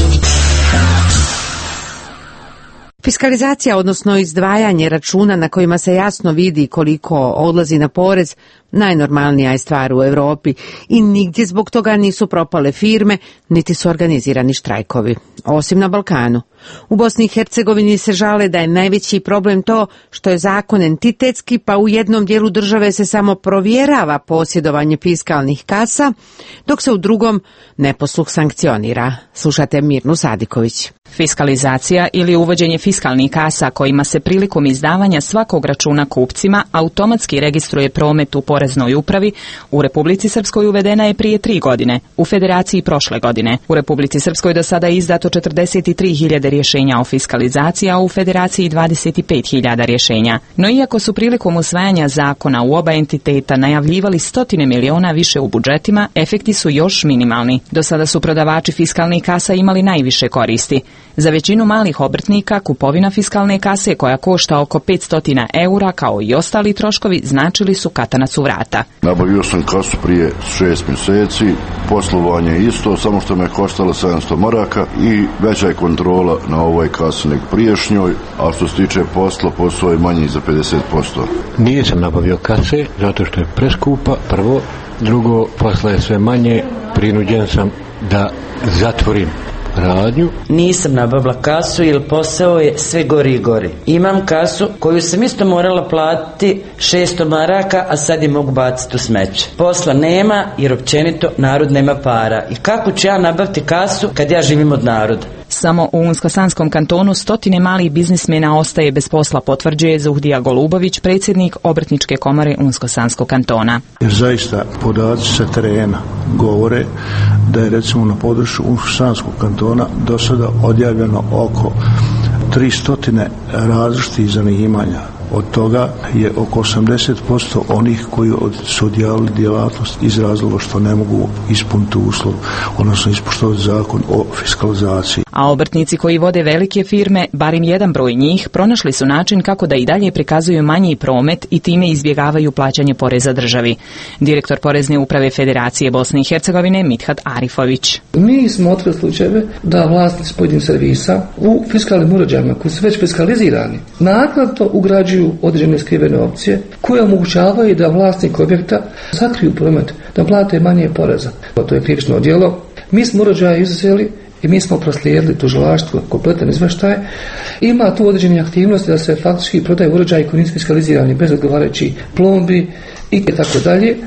Fiskalizacija, odnosno izdvajanje računa na kojima se jasno vidi koliko odlazi na porez, najnormalnija je stvar u Europi i nigdje zbog toga nisu propale firme, niti su organizirani štrajkovi. Osim na Balkanu. U Bosni i Hercegovini se žale da je najveći problem to što je zakon entitetski, pa u jednom dijelu države se samo provjerava posjedovanje fiskalnih kasa, dok se u drugom neposluh sankcionira. Slušate Mirnu Sadiković. Fiskalizacija ili uvođenje fiskalnih kasa kojima se prilikom izdavanja svakog računa kupcima automatski registruje promet u Poreznoj upravi, u Republici Srpskoj uvedena je prije tri godine, u Federaciji prošle godine. U Republici Srpskoj do sada je izdato četrdeset tri hiljade rješenja o fiskalizaciji, a u Federaciji dvadeset pet hiljada rješenja. No iako su prilikom usvajanja zakona u oba entiteta najavljivali stotine miliona više u budžetima, efekti su još minimalni. Do sada su prodavači fiskalnih kasa imali najviše koristi. Za većinu malih obrtnika kupovina fiskalne kase koja košta oko petsto eura kao i ostali troškovi značili su katanac u vrata. Nabavio sam kasu prije šest mjeseci, poslovanje isto, samo što me koštalo sedamsto maraka i veća je kontrola na ovoj kasi nego priješnjoj, a što se tiče posla, posao je manji za pedeset posto. Nisam nabavio kase zato što je preskupa, prvo, drugo, posla je sve manje, prinuđen sam da zatvorim radnju. Nisam nabavila kasu jer posao je sve gori i gori. Imam kasu koju sam isto morala platiti šesto maraka, a sad je mogu baciti u smeće. Posla nema jer općenito narod nema para. I kako ću ja nabaviti kasu kad ja živim od naroda? Samo u Unsko-Sanskom kantonu stotine malih biznismena ostaje bez posla, potvrđuje Zuhdija Golubović, predsjednik Obrtničke komore Unsko-Sanskog kantona. Zaista podaci sa terena govore da je recimo na području Unsko-Sanskog kantona do sada odjavljeno oko tristo različitih zanimanja. Od toga je oko osamdeset posto onih koji su odjavili djelatnost iz razloga što ne mogu ispuniti uslov, odnosno ispoštovati zakon o fiskalizaciji. A obrtnici koji vode velike firme, barim jedan broj njih, pronašli su način kako da i dalje prikazuju manji promet i time izbjegavaju plaćanje poreza državi. Direktor Porezne uprave Federacije Bosne i Hercegovine Mithat Arifović. Mi smo otkrili slučajeve da vlasnici pojedinih servisa u fiskalnim uređajima koji su već fiskalizirani naknadno ugrađuju određene skrivene opcije koje omogućavaju da vlasnik objekta sakriju promet, da plate manje poreza. To je krivično djelo. Mi smo uređaje izuzeli i mi smo proslijedili tužilaštvu kompletan izveštaj. Ima tu određene aktivnosti da se faktički prodaju uređaji koji nisu fiskalizirani bez odgovarajućih plombi i tako dalje.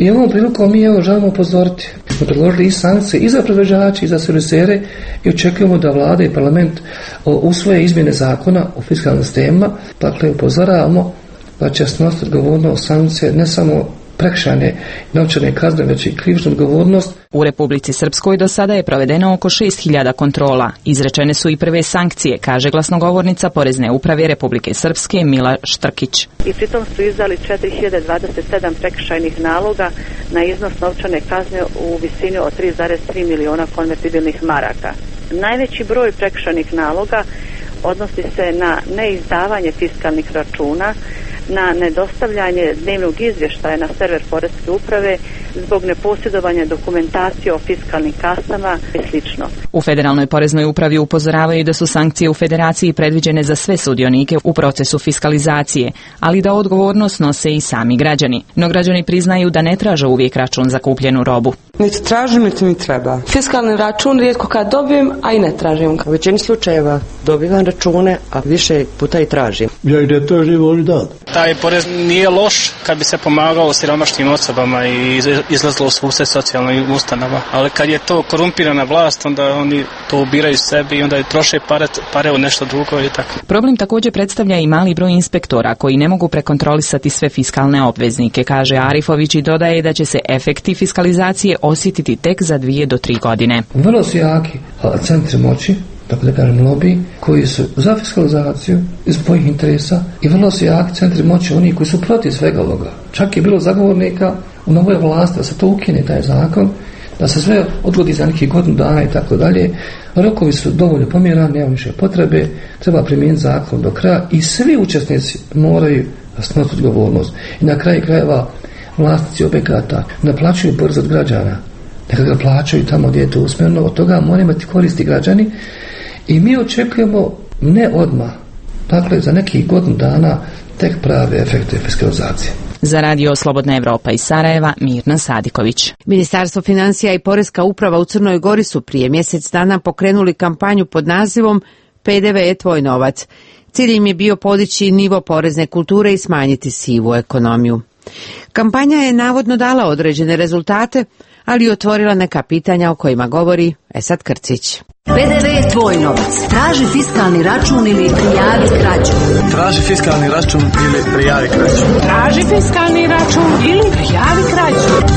I ovom prilikom mi evo želimo upozoriti. Mi smo predložili i sankcije i za proizvođače i za servisere i očekujemo da vlada i parlament usvoje izmjene zakona o fiskalnim sistemima. Dakle, upozoravamo da će snositi odgovornost sankcije ne samo prekršajne novčane kazne, već i krivičnu odgovornost. U Republici Srpskoj do sada je provedeno oko šest hiljada kontrola. Izrečene su i prve sankcije, kaže glasnogovornica Porezne uprave Republike Srpske Mila Štrkić. I pritom su izdali četiri hiljade dvadeset sedam prekršajnih naloga na iznos novčane kazne u visini od tri zarez tri miliona konvertibilnih maraka. Najveći broj prekršajnih naloga odnosi se na neizdavanje fiskalnih računa, na nedostavljanje dnevnog izvještaja na server Poreske uprave zbog neposjedovanja dokumentacije o fiskalnim kasama i slično. U Federalnoj poreznoj upravi upozoravaju da su sankcije u Federaciji predviđene za sve sudionike u procesu fiskalizacije, ali da odgovornost nose i sami građani. No građani priznaju da ne traže uvijek račun za kupljenu robu. Niti tražim, niti mi treba. Fiskalni račun rijetko kad dobijem, a i ne tražim. U većini slučajeva dobivam račune, a više puta i tražim. Ja i ne tražim, voli dat. Taj porez nije loš kad bi se pomagalo siromašnim osobama i izlazilo u susret socijalnim ustanova, ali kad je to korumpirana vlast, onda oni to ubiraju sebi i onda troše pare, pare u nešto drugo i tako. Problem također predstavlja i mali broj inspektora koji ne mogu prekontrolisati sve fiskalne obveznike, kaže Arifović i dodaje da će se efekti fiskalizacije osjetiti tek za dvije do tri godine. Vrlo su jaki centri moći, tako da kažem lobby, koji su za fiskalizaciju iz svojih interesa i vrlo su jaki centri moći oni koji su protiv svega ovoga. Čak je bilo zagovornika u novoj vlasti da se to ukine taj zakon, da se sve odgodi za nekih godinu dana i tako dalje. Rokovi su dovoljno pomjerani, nema više potrebe, treba primijeniti zakon do kraja i svi učesnici moraju snositi odgovornost. I na kraju krajeva vlasnici objekata naplaćuju porez od građana, neka ga plaćaju tamo gdje je to usmjereno, od toga moraju imati koristi građani i mi očekujemo ne odmah, dakle za nekih godinu dana tek prave efekte fiskalizacije. Za radio Slobodna Evropa iz Sarajeva, Mirna Sadiković. Ministarstvo financija i Poreska uprava u Crnoj Gori su prije mjesec dana pokrenuli kampanju pod nazivom P D V je tvoj novac. Cilj im je bio podići nivo porezne kulture i smanjiti sivu ekonomiju. Kampanja je navodno dala određene rezultate, ali otvorila neka pitanja o kojima govori Esad Krcić. P D V je tvoj novac. Traži fiskalni račun ili prijavi krađu. Traži fiskalni račun ili prijavi krađu. Traži fiskalni račun ili prijavi krađu.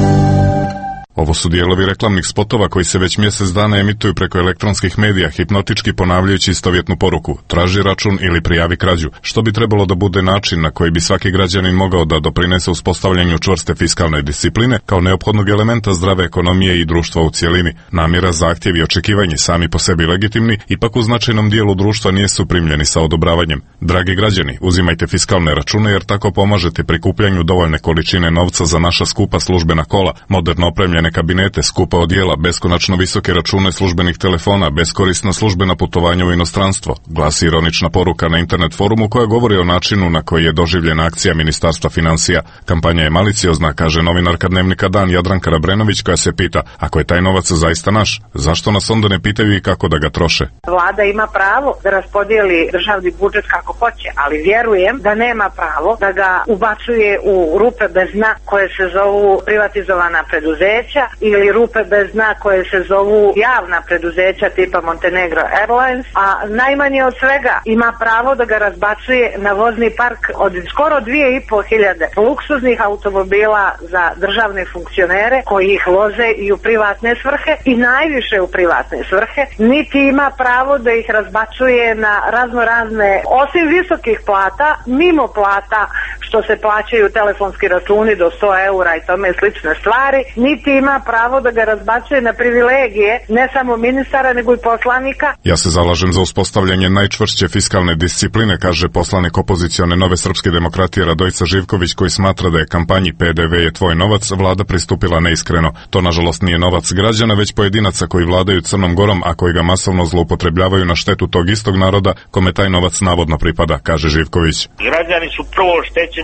Ovo su dijelovi reklamnih spotova koji se već mjesec dana emituju preko elektronskih medija, hipnotički ponavljajući istovjetnu poruku: traži račun ili prijavi krađu, što bi trebalo da bude način na koji bi svaki građanin mogao da doprinese uspostavljanju čvrste fiskalne discipline kao neophodnog elementa zdrave ekonomije i društva u cjelini. Namjera, zahtjev i očekivanje sami po sebi legitimni, ipak u značajnom dijelu društva nisu primljeni sa odobravanjem. Dragi građani, uzimajte fiskalne račune jer tako pomažete prikupljanju dovoljne količine novca za naša skupa službena kola, moderno opremljene kabinete, skupa odjela, beskonačno visoke račune službenih telefona, beskorisna službena putovanja u inostranstvo, glasi ironična poruka na internet forumu koja govori o načinu na koji je doživljena akcija Ministarstva financija. Kampanja je maliciozna, kaže novinarka Dnevnika Dan Jadranka Rabrenović, koja se pita: ako je taj novac zaista naš, zašto nas onda ne pitaju i kako da ga troše? Vlada ima pravo da raspodijeli državni budžet kako hoće, ali vjerujem da nema pravo da ga ubacuje u rupe bez dna koje se zovu privatizovana preduzeća ili rupe bez dna koje se zovu javna preduzeća tipa Montenegro Airlines, a najmanje od svega ima pravo da ga razbacuje na vozni park od skoro dvije i pol hiljade luksuznih automobila za državne funkcionere koji ih voze i u privatne svrhe i najviše u privatne svrhe, niti ima pravo da ih razbacuje na razno razne, osim visokih plata, mimo plata što se plaćaju telefonski računi do sto eura i tome slične stvari, niti ima pravo da ga razbacuje na privilegije ne samo ministara nego i poslanika. Ja se zalažem za uspostavljanje najčvršće fiskalne discipline, kaže poslanik opozicione Nove srpske demokratije Radojica Živković, koji smatra da je kampanji P D V je tvoj novac vlada pristupila neiskreno. To nažalost nije novac građana, već pojedinaca koji vladaju Crnom Gorom, a koji ga masovno zloupotrebljavaju na štetu tog istog naroda kome taj novac navodno pripada, kaže Živković. Građani su prvo štećeni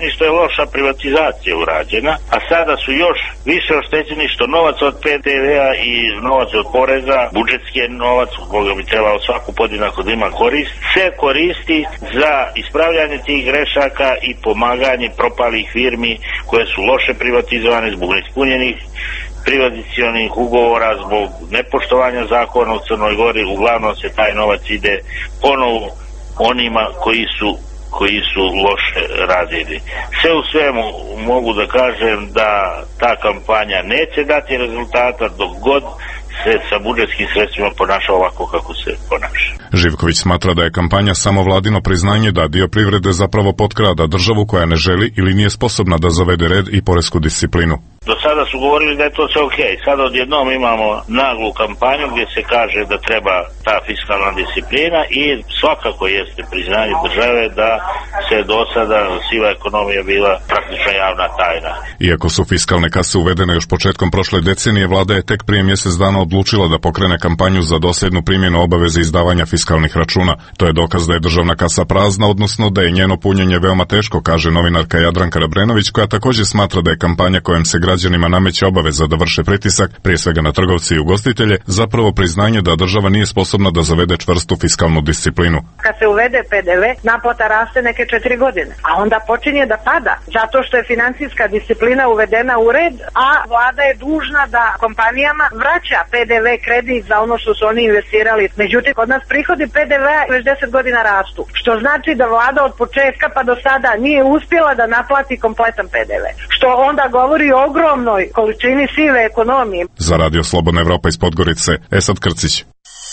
oštećeni što je loša privatizacija urađena, a sada su još više oštećeni što novac od P D V-a i novac od poreza, budžetski novac koga bi trebalo svaku podjednako da ima korist, se koristi za ispravljanje tih grešaka i pomaganje propalih firmi koje su loše privatizovane zbog neispunjenih privatizacionih ugovora, zbog nepoštovanja zakona u Crnoj Gori. Uglavnom se taj novac ide ponovo onima koji su koji su loše radili. Sve u svemu mogu da kažem da ta kampanja neće dati rezultata dok god se sa budžetskim sredstvima ponaša ovako kako se ponaša. Živković smatra da je kampanja samo vladino priznanje da dio privrede zapravo potkrada državu koja ne želi ili nije sposobna da zavede red i poresku disciplinu. Do sada su govorili da je to sve ok. Sada odjednom imamo naglu kampanju gdje se kaže da treba ta fiskalna disciplina i svakako jeste priznanje države da se do sada siva ekonomija bila praktično javna tajna. Iako su fiskalne kase uvedene još početkom prošle decenije, vlada je tek prije mjesec dana odlučila da pokrene kampanju za dosljednu primjenu obaveze izdavanja fiskalnih računa. To je dokaz da je državna kasa prazna, odnosno da je njeno punjenje veoma teško, kaže novinarka Jadranka Rabrenović, koja također smatra da je kampanja kojom se građanima nameće obaveza da vrše pritisak, prije svega na trgovce i ugostitelje, zapravo priznanje da država nije sposobna da zavede čvrstu fiskalnu disciplinu. Kad se uvede P D V, naplata raste neke četiri godine, a onda počinje da pada, zato što je financijska disciplina uvedena u red, a vlada je dužna da kompanijama vraća P D V kredit za ono što su oni investirali. Međutim, kod nas prihodi P D V-a već deset godina rastu, što znači da vlada od početka pa do sada nije uspjela da naplati kompletan P D V, što onda govori o ogromnoj količini sive ekonomije. Za Radio Slobodna Evropa iz Podgorice, Esad Krcić.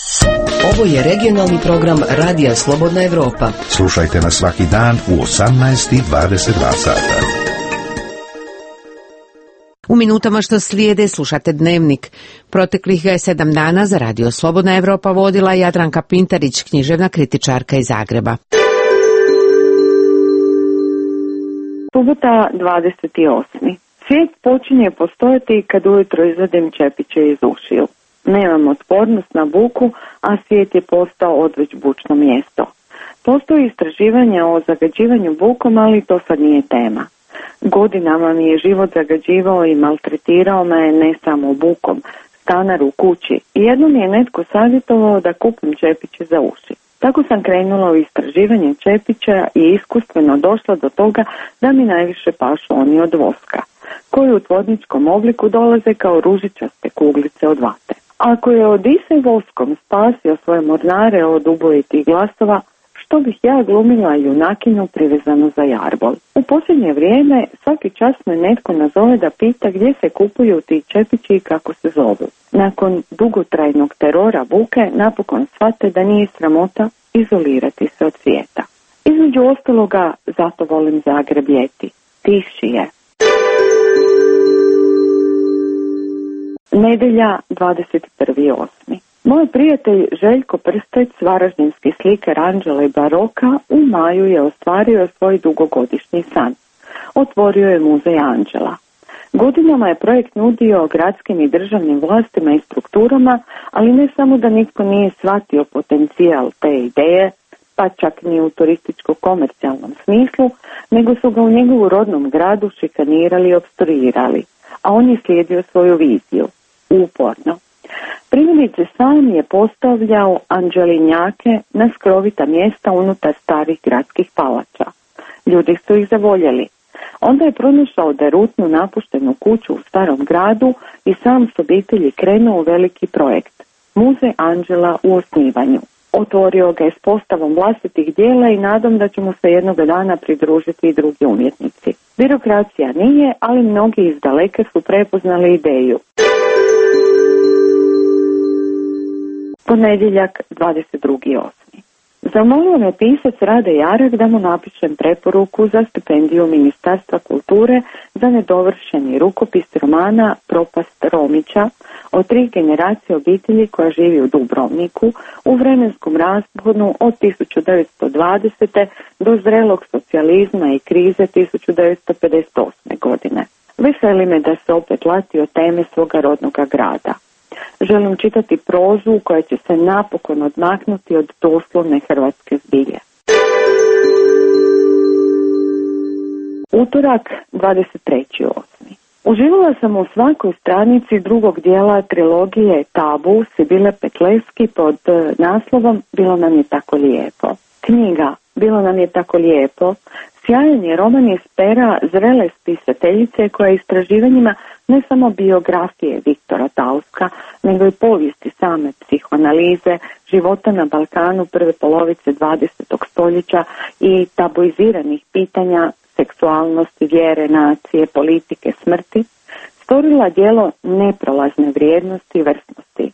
Ovo je regionalni program Radija Slobodna Evropa. Slušajte nas svaki dan u osamnaest i dvadeset dva sata. U minutama što slijede slušate Dnevnik. Proteklih ga je sedam dana za Radio Slobodna Evropa vodila Jadranka Pintarić, književna kritičarka iz Zagreba. Subota dvadeseti osmi Svijet počinje postojati kad ujutro izvadim čepiće iz ušiju. Nemam otpornost na buku, a svijet je postao odveć bučno mjesto. Postoji istraživanje o zagađivanju bukom, ali to sad nije tema. Godinama mi je život zagađivao i maltretirao me ne samo bukom, stanar u kući. I jednom je netko savjetovao da kupim čepiće za uši. Tako sam krenula u istraživanje čepića i iskustveno došla do toga da mi najviše pašu oni od voska, koji u tvorničkom obliku dolaze kao ružičaste kuglice od vate. Ako je Odisej voskom spasio svoje mornare od ubojitih glasova, što bih ja glumila junakinju privezanu za jarbol. U posljednje vrijeme svaki čas me netko nazove da pita gdje se kupuju ti čepići i kako se zovu. Nakon dugotrajnog terora buke napokon shvate da nije sramota izolirati se od svijeta. Između ostaloga zato volim Zagreb ljeti. Tiši je. Nedjelja dvadeset prvi osmi Moj prijatelj Željko Prstec, varaždinski slikar Anđela i baroka, u maju je ostvario svoj dugogodišnji san. Otvorio je muzej Anđela. Godinama je projekt nudio gradskim i državnim vlastima i strukturama, ali ne samo da nitko nije shvatio potencijal te ideje, pa čak ni u turističko-komercijalnom smislu, nego su ga u njegovu rodnom gradu šikanirali i opstruirali, a on je slijedio svoju viziju, uporno. Primjerice sam je postavljao anđelinjake na skrovita mjesta unutar starih gradskih palača. Ljudi su ih zavoljeli. Onda je pronašao derutnu napuštenu kuću u starom gradu i sam s obitelji krenuo u veliki projekt, Muzej Anđela u osnivanju. Otvorio ga je s postavom vlastitih dijela i nadom da će mu se jednog dana pridružiti i drugi umjetnici. Birokracija nije, ali mnogi iz daleke su prepoznali ideju. Ponedjeljak dvadeset drugi osmi Zamolio me pisac Rade Jarak da mu napišem preporuku za stipendiju Ministarstva kulture za nedovršeni rukopis romana Propast Romića o tri generacije obitelji koja živi u Dubrovniku u vremenskom rasponu od tisuću devetsto dvadesete do zrelog socijalizma i krize tisuću devetsto pedeset osme godine. Veseli me da se opet lati o teme svoga rodnoga grada. Želim čitati prozu koja će se napokon odmaknuti od doslovne hrvatske zbilje. Utorak, dvadeset treći osmi Uživala sam u svakoj stranici drugog dijela trilogije Tabu Sibile Petleski pod naslovom Bilo nam je tako lijepo. Knjiga Bilo nam je tako lijepo sjajan je roman iz pera zrele spisateljice koja je istraživanjima ne samo biografije Viktora Tauska, nego i povijesti same psihoanalize, života na Balkanu prve polovice dvadesetog stoljeća i tabuiziranih pitanja seksualnosti, vjere, nacije, politike, smrti, stvorila djelo neprolazne vrijednosti i vrsnosti.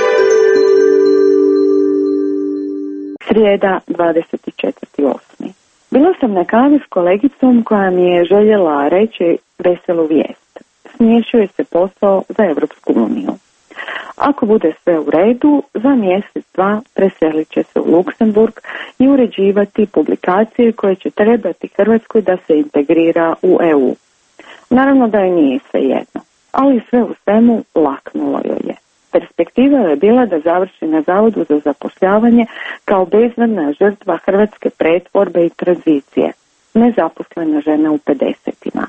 Srijeda, dvadeset četvrti osmi Bila sam na kavi s kolegicom koja mi je željela reći veselu vijest. Smješuje se posao za Europsku uniju. Ako bude sve u redu, za mjesec, dva preselit će se u Luksemburg i uređivati publikacije koje će trebati Hrvatskoj da se integrira u E U. Naravno da joj nije svejedno, ali sve u svemu laknulo joj je. Perspektiva je bila da završi na Zavodu za zapošljavanje kao beznadna žrtva hrvatske pretvorbe i tranzicije, nezaposlena žena u pedesetima.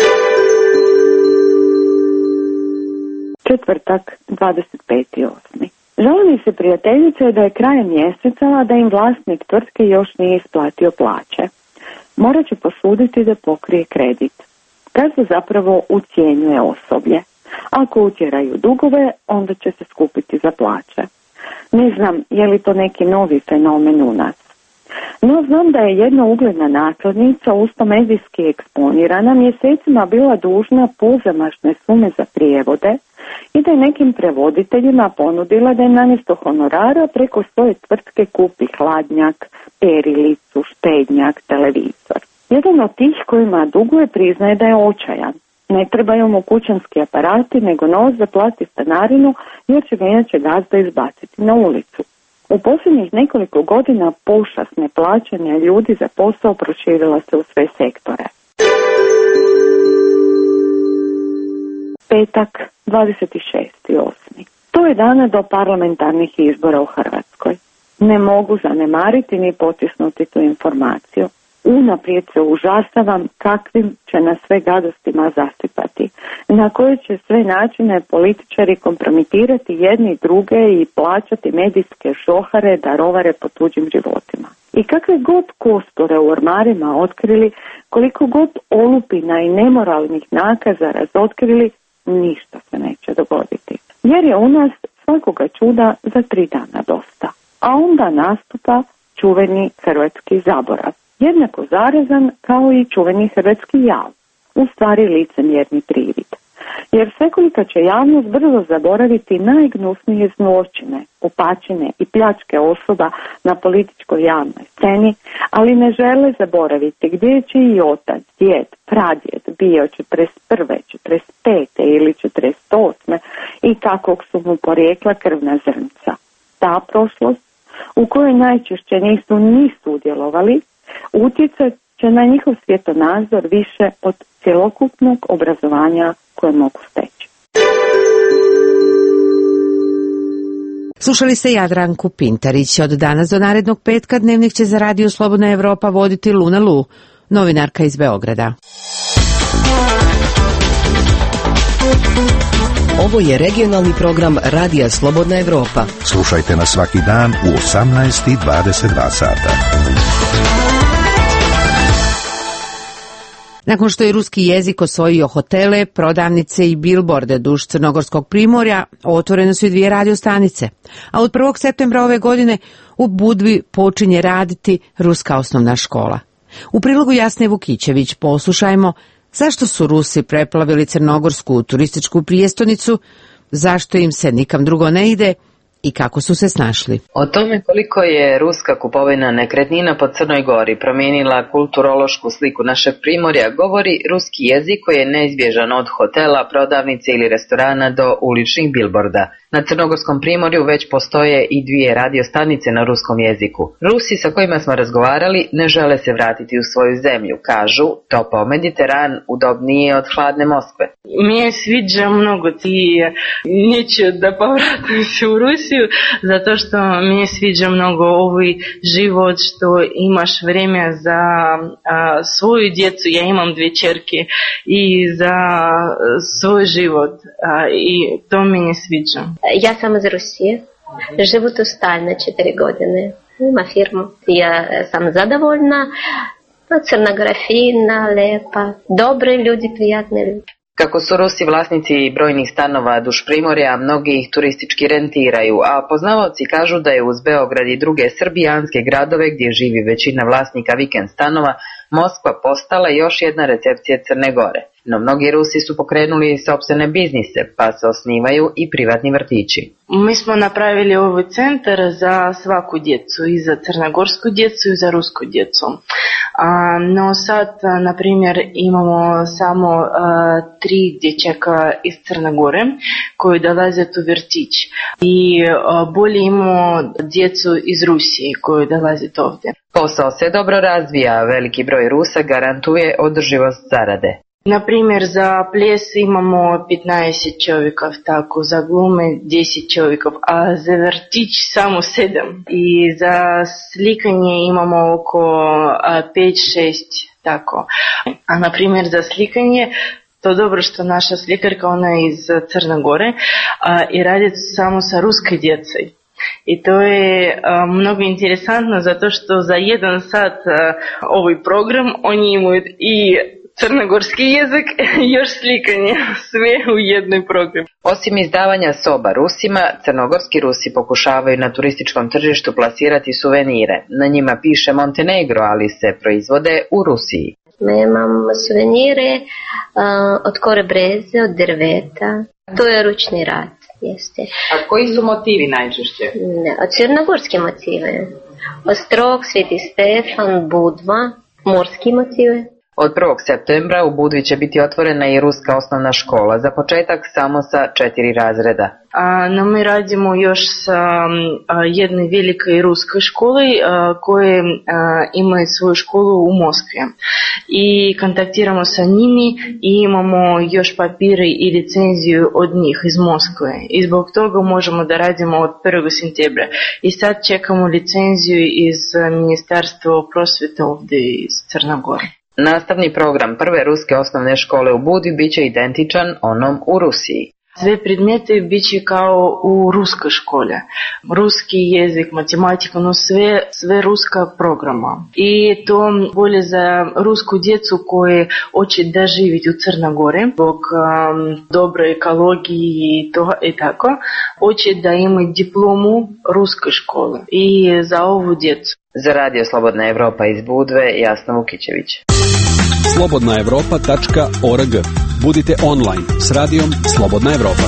Četvrtak, dvadeset peti osmi Žele mi se prijateljice da je krajem mjeseca da im vlasnik tvrtke još nije isplatio plaće. Morat će posuditi da pokrije kredit. Gazda zapravo ucijenjuje osoblje. Ako utjeraju dugove, onda će se skupiti za plaće. Ne znam je li to neki novi fenomen u nas. No znam da je jedna ugledna nakladnica usto medijski eksponirana mjesecima bila dužna pozamašne sume za prijevode i da je nekim prevoditeljima ponudila da je namjesto honorara preko svoje tvrtke kupi hladnjak, perilicu, štednjak, televizor. Jedan od tih kojima duguje priznaje da je očajan. Ne trebaju mu kućanski aparati, nego novac da plati stanarinu, jer će ga inače gazda izbaciti na ulicu. U posljednjih nekoliko godina pošast neplaćanja ljudi za posao proširila se u sve sektore. Petak, dvadeset šesti osmi To je dana do parlamentarnih izbora u Hrvatskoj. Ne mogu zanemariti ni potisnuti tu informaciju. Unaprijed se užasavam kakvim će nas sve gadostima zasipati, na koje će sve načine političari kompromitirati jedni druge i plaćati medijske šohare da rovare po tuđim životima. I kakve god kosture u ormarima otkrili, koliko god olupina i nemoralnih nakaza razotkrili, ništa se neće dogoditi. Jer je u nas svakoga čuda za tri dana dosta. A onda nastupa čuveni hrvatski zaborav. Jednako zarazan kao i čuveni hrvatski jav, u stvari licemjerni privid. Jer svekolika će javnost brzo zaboraviti najgnusnije zločine, upačine i pljačke osoba na političkoj javnoj sceni, ali ne žele zaboraviti gdje je čiji otac, djed, pradjed bio četrdeset prve, četrdeset pete ili četrdeset osme i kakvog su mu porijekla krvna zrnca. Ta prošlost, u kojoj najčešće nisu ni sudjelovali, utjecat će na njihov svjetonazor više od cjelokupnog obrazovanja koje mogu steći. Slušali ste Jadranku Pintarić. Od danas do narednog petka Dnevnik će za Radio Slobodna Evropa voditi Luna Lu, novinarka iz Beograda. Ovo je regionalni program Radija Slobodna Evropa. Slušajte nas svaki dan u osamnaest i dvadeset dva sata. Nakon što je ruski jezik osvojio hotele, prodavnice i bilborde duž Crnogorskog primorja, otvorene su i dvije radiostanice. A od prvog septembra ove godine u Budvi počinje raditi ruska osnovna škola. U prilogu Jasne Vukićević poslušajmo zašto su Rusi preplavili crnogorsku turističku prijestolnicu, zašto im se nikam drugo ne ide i kako su se snašli. O tome koliko je ruska kupovina nekretnina po Crnoj Gori promijenila kulturološku sliku našeg primorja, govori ruski jezik koji je neizbježan od hotela, prodavnice ili restorana do uličnih bilborda. Na Crnogorskom primorju već postoje i dvije radiostanice na ruskom jeziku. Rusi sa kojima smo razgovarali ne žele se vratiti u svoju zemlju. Kažu, topao Mediteran udobnije od hladne Moskve. Meni sviđa mnogo i neću da povratim se u Rusiju. Rusiju, zato što mi sviđa mnogo ovaj život, što imaš vrijeme za a, svoju djecu, ja imam dvije čerke, i za svoj život, a, i to mi ne sviđa. Ja sam iz Rusije, живу tu stalno četiri godine, ima firmu, ja sam zadovoljna, Crna Gora fina, lepa, dobre ljudi, prijatne ljudi. Kako su Rusi vlasnici brojnih stanova duž primorja, mnogi ih turistički rentiraju, a poznavaoci kažu da je uz Beograd i druge srbijanske gradove gdje živi većina vlasnika vikend stanova, Moskva postala još jedna recepcija Crne Gore. No mnogi Rusi su pokrenuli sopstvene biznise, pa se osnivaju i privatni vrtići. Mi smo napravili ovaj centar za svaku djecu, i za crnogorsku djecu i za rusku djecu. A, no sad, na primjer, imamo samo a, tri dječaka iz Crne Gore koji dolaze u vrtić. I a, bolje imamo djecu iz Rusije koji dolaze ovdje. Posao se dobro razvija, veliki broj Rusa garantuje održivost zarade. Na primjer, za ples imamo petnaest čovjekov, tako, za glume deset čovjekov, a za vrtić samo sedam. I za slikanje imamo oko pet šest, tako. A na primjer, za slikanje, to dobro što naša slikarka, ona je iz Crne Gore, a, i radi samo sa ruske djecoj. I to je a, mnogo interesantno, zato što za jedan sat a, ovaj program oni imaju i crnogorski jezik, još slikanje, sve u jednoj programu. Osim izdavanja soba Rusima, crnogorski Rusi pokušavaju na turističkom tržištu plasirati suvenire. Na njima piše Montenegro, ali se proizvode u Rusiji. Imam suvenire uh, od kore breze, od drveta. To je ručni rad. Jeste. A koji su motivi najčešće? Ne, od crnogorske motive. Ostrog, Sveti Stefan, Budva, morski motive. Od prvog septembra u Budvi će biti otvorena i ruska osnovna škola, za početak samo sa četiri razreda. A, no mi radimo još sa a, jednoj velikoj ruskoj školi a, koje a, imaju svoju školu u Moskvi. I kontaktiramo sa njimi i imamo još papire i licenziju od njih iz Moskve. I zbog toga možemo da radimo od prvog septembra. I sad čekamo licenziju iz Ministarstva prosvjete ovdje iz Crne Gore. Nastavni program prve ruske osnovne škole u Budvi bit će identičan onom u Rusiji. Sve predmete bit će kao u ruskoj škole. Ruski jezik, matematika, no sve, sve ruska programa. I to bolje za rusku djecu koje hoće da živiti u Crnoj Gori, zbog um, dobre ekologije i, to, i tako, hoće da imaju diplomu ruske škole i za ovu djecu. Za Radio Slobodna Evropa iz Budve, Jasna Vukićević. slobodna evropa tačka org. Budite online s radijom Slobodna Evropa.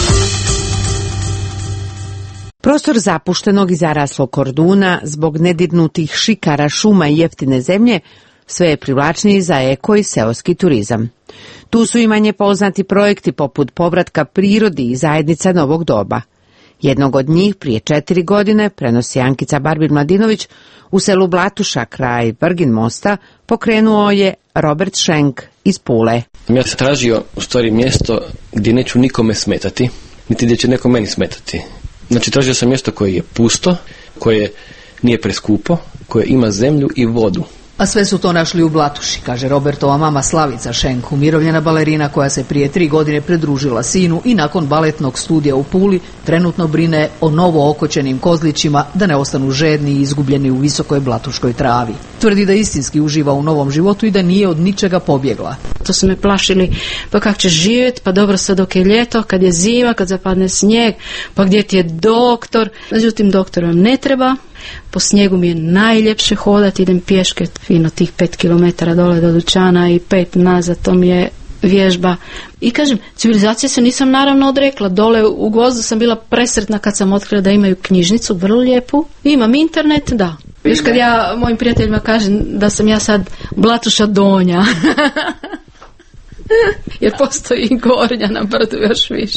Prostor zapuštenog i zaraslog korduna, zbog nedirnutih šikara, šuma i jeftine zemlje, sve je privlačniji za eko i seoski turizam. Tu su i manje poznati projekti poput povratka prirodi i zajednica novog doba. Jednog od njih prije četiri godine, prenosi Ankica Barbir-Mladinović, u selu Blatuša kraj Vrgin mosta pokrenuo je Robert Schenk iz Pule. Ja sam tražio u stvari mjesto gdje neću nikome smetati, niti gdje će neko meni smetati. Znači tražio sam mjesto koje je pusto, koje nije preskupo, koje ima zemlju i vodu. A sve su to našli u Blatuši, kaže Robertova mama Slavica Schenk, umirovljena balerina koja se prije tri godine pridružila sinu i nakon baletnog studija u Puli trenutno brine o novo okoćenim kozlićima da ne ostanu žedni i izgubljeni u visokoj blatuškoj travi. Tvrdi da istinski uživa u novom životu i da nije od ničega pobjegla. To su me plašili, pa kako ćeš živjeti, pa dobro sad dok je ljeto, kad je zima, kad zapadne snijeg, pa gdje ti je doktor. Međutim, doktor vam ne treba. Po snijegu mi je najljepše hodati, idem pješke fino tih pet kilometara dole do dućana i pet nazad, to mi je vježba. I kažem, civilizacije se nisam naravno odrekla. Dole u Gvozdu sam bila presretna kad sam otkrila da imaju knjižnicu, vrlo lijepu. Imam internet, da. Još kad ja mojim prijateljima kažem da sam ja sad Blatuša Donja. Jer postoji i Gornja na brdu još više.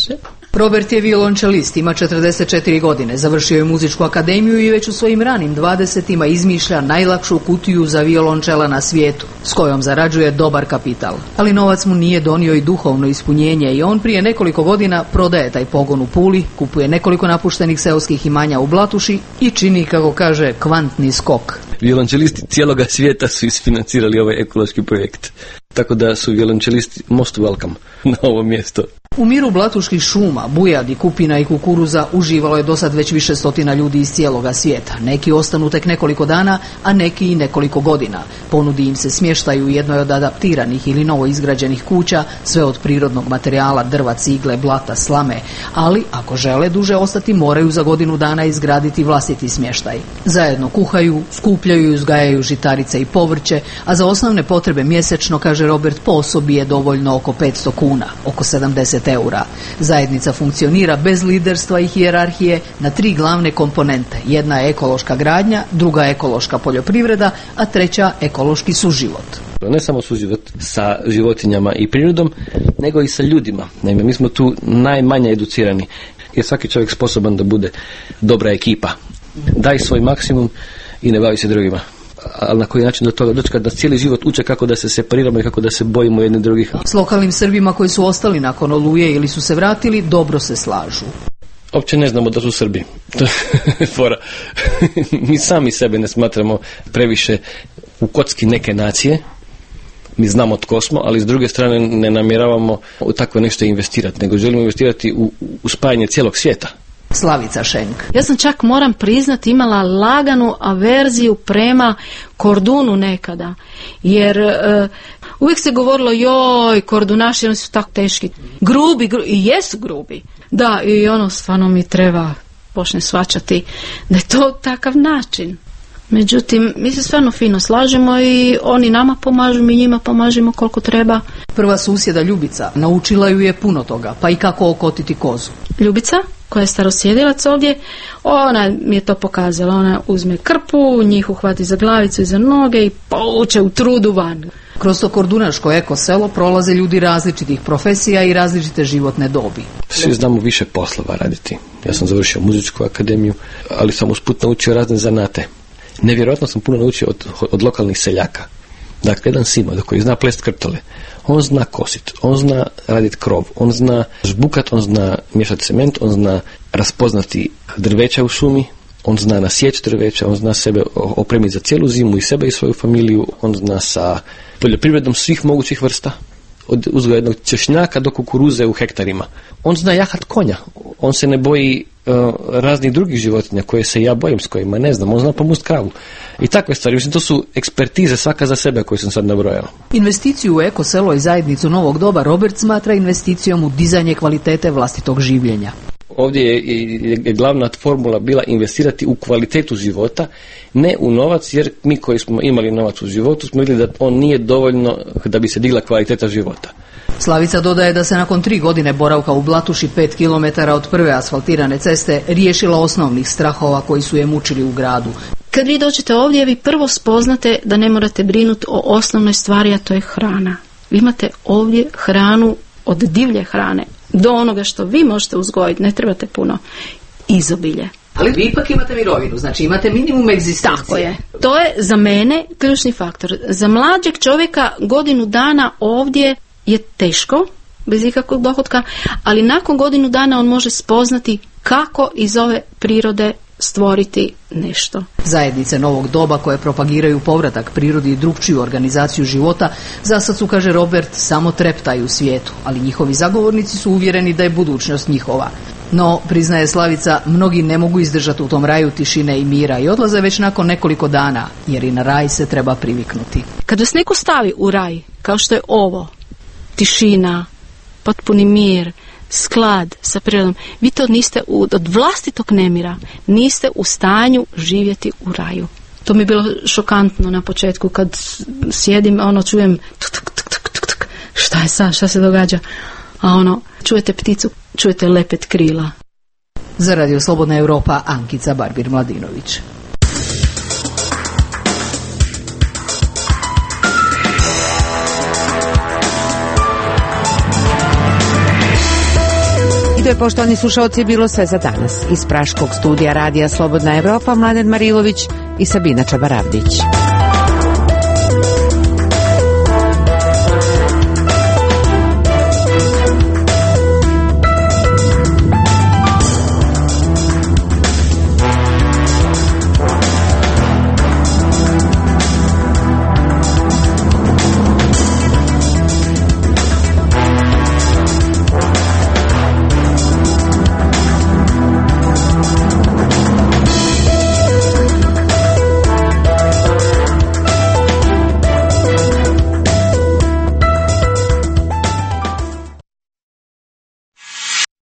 Robert je violončelist, ima četrdeset četiri godine, završio je muzičku akademiju i već u svojim ranim dvadesetima izmišlja najlakšu kutiju za violončela na svijetu, s kojom zarađuje dobar kapital. Ali novac mu nije donio i duhovno ispunjenje i on prije nekoliko godina prodaje taj pogon u Puli, kupuje nekoliko napuštenih seoskih imanja u Blatuši i čini, kako kaže, kvantni skok. Violončelisti cijeloga svijeta su isfinancirali ovaj ekološki projekt. Tako da su violončelisti most welcome na ovo mjesto. U miru blatuških šuma, bujadi, kupina i kukuruza uživalo je dosad već više stotina ljudi iz cijeloga svijeta. Neki ostanu tek nekoliko dana, a neki i nekoliko godina. Ponudi im se smještaj u jednoj od adaptiranih ili novo izgrađenih kuća, sve od prirodnog materijala, drva, cigle, blata, slame. Ali, ako žele duže ostati, moraju za godinu dana izgraditi vlastiti smještaj. Zajedno kuhaju, skupljaju i uzgajaju žitarice i povrće, a za osnovne potrebe mjesečno, kaže Robert, po osobi je dovoljno oko petsto kuna, oko sedamdeset eura. Zajednica funkcionira bez liderstva i hijerarhije na tri glavne komponente. Jedna je ekološka gradnja, druga ekološka poljoprivreda, a treća ekološki suživot. Ne samo suživot sa životinjama i prirodom, nego i sa ljudima. Naime, mi smo tu najmanje educirani. Je svaki čovjek sposoban da bude dobra ekipa. Daj svoj maksimum i ne bavi se drugima. Ali na koji način do toga doći kad nas cijeli život uče kako da se separiramo i kako da se bojimo jedni drugih. S lokalnim Srbima koji su ostali nakon Oluje ili su se vratili, dobro se slažu. Uopće ne znamo da su Srbi. To je fora. Mi sami sebe ne smatramo previše u kocki neke nacije. Mi znamo tko smo, ali s druge strane ne namjeravamo u takvo nešto investirati, nego želimo investirati u, u spajanje cijelog svijeta. Slavica Šenk. Ja sam čak, moram priznati, imala laganu averziju prema kordunu nekada, jer uh, uvijek se govorilo, joj, kordunaši, oni su tako teški, grubi, grubi, i jesu grubi. Da, i ono stvarno mi treba počne shvaćati da je to takav način. Međutim, mi se stvarno fino slažemo i oni nama pomažu, mi njima pomažemo koliko treba. Prva susjeda Ljubica naučila ju je puno toga, pa i kako okotiti kozu. Ljubica, koja je starosjedilac ovdje, ona mi je to pokazala. Ona uzme krpu, njih uhvati za glavicu i za noge i povuče u trudu van. Kroz to kordunaško eko selo prolaze ljudi različitih profesija i različite životne dobi. Svi znamo više poslova raditi. Ja sam završio muzičku akademiju, ali sam usput naučio razne zanate. Nevjerojatno sam puno naučio od, od lokalnih seljaka. Dakle, jedan Simo koji zna plest krtole, on zna kosit, on zna raditi krov, on zna žbukat, on zna miješati cement, on zna raspoznati drveća u šumi, on zna nasjeći drveća, on zna sebe opremiti za cijelu zimu i sebe i svoju familiju, on zna sa poljoprivredom svih mogućih vrsta, od uzgoja jednog češnjaka do kukuruze u hektarima. On zna jahat konja, on se ne boji uh, raznih drugih životinja koje se ja bojim, s kojima ne znam, on zna pomust kravu. I takve stvari, mislim, to su ekspertize svaka za sebe koje sam sad nabrojao. Investiciju u eko selo i zajednicu novog doba Robert smatra investicijom u dizanje kvalitete vlastitog življenja. Ovdje je, je, je glavna formula bila investirati u kvalitetu života, ne u novac, jer mi koji smo imali novac u životu smo vidjeli da on nije dovoljno da bi se digla kvaliteta života. Slavica dodaje da se nakon tri godine boravka u Blatuši, pet kilometara od prve asfaltirane ceste, riješila osnovnih strahova koji su je mučili u gradu. Kad vi dođete ovdje, vi prvo spoznate da ne morate brinuti o osnovnoj stvari, a to je hrana. Vi imate ovdje hranu od divlje hrane do onoga što vi možete uzgojiti, ne trebate puno, izobilje. Ali vi ipak imate mirovinu, znači imate minimum egzistencije. Tako je. To je za mene ključni faktor. Za mlađeg čovjeka godinu dana ovdje je teško, bez ikakvog dohotka, ali nakon godinu dana on može spoznati kako iz ove prirode stvoriti nešto. Zajednice novog doba koje propagiraju povratak prirodi i drukčiju organizaciju života, za sad su, kaže Robert, samo treptaju u svijetu, ali njihovi zagovornici su uvjereni da je budućnost njihova. No, priznaje Slavica, mnogi ne mogu izdržati u tom raju tišine i mira i odlaze već nakon nekoliko dana, jer i na raj se treba priviknuti. Kad vas neko stavi u raj, kao što je ovo, tišina, potpuni mir, sklad sa prirodom, vi to niste u, od vlastitog nemira niste u stanju živjeti u raju. To mi je bilo šokantno na početku kad sjedim, ono čujem tuk, tuk, tuk, tuk, tuk, tuk, šta je sad, šta se događa, a ono čujete pticu, čujete lepet krila. Za Radio Slobodna Europa, Ankica Barbir Mladinović. I to je, poštovani slušalci, bilo sve za danas. Iz praškog studija Radija Slobodna Evropa, Mladen Marilović i Sabina Čabaravdić.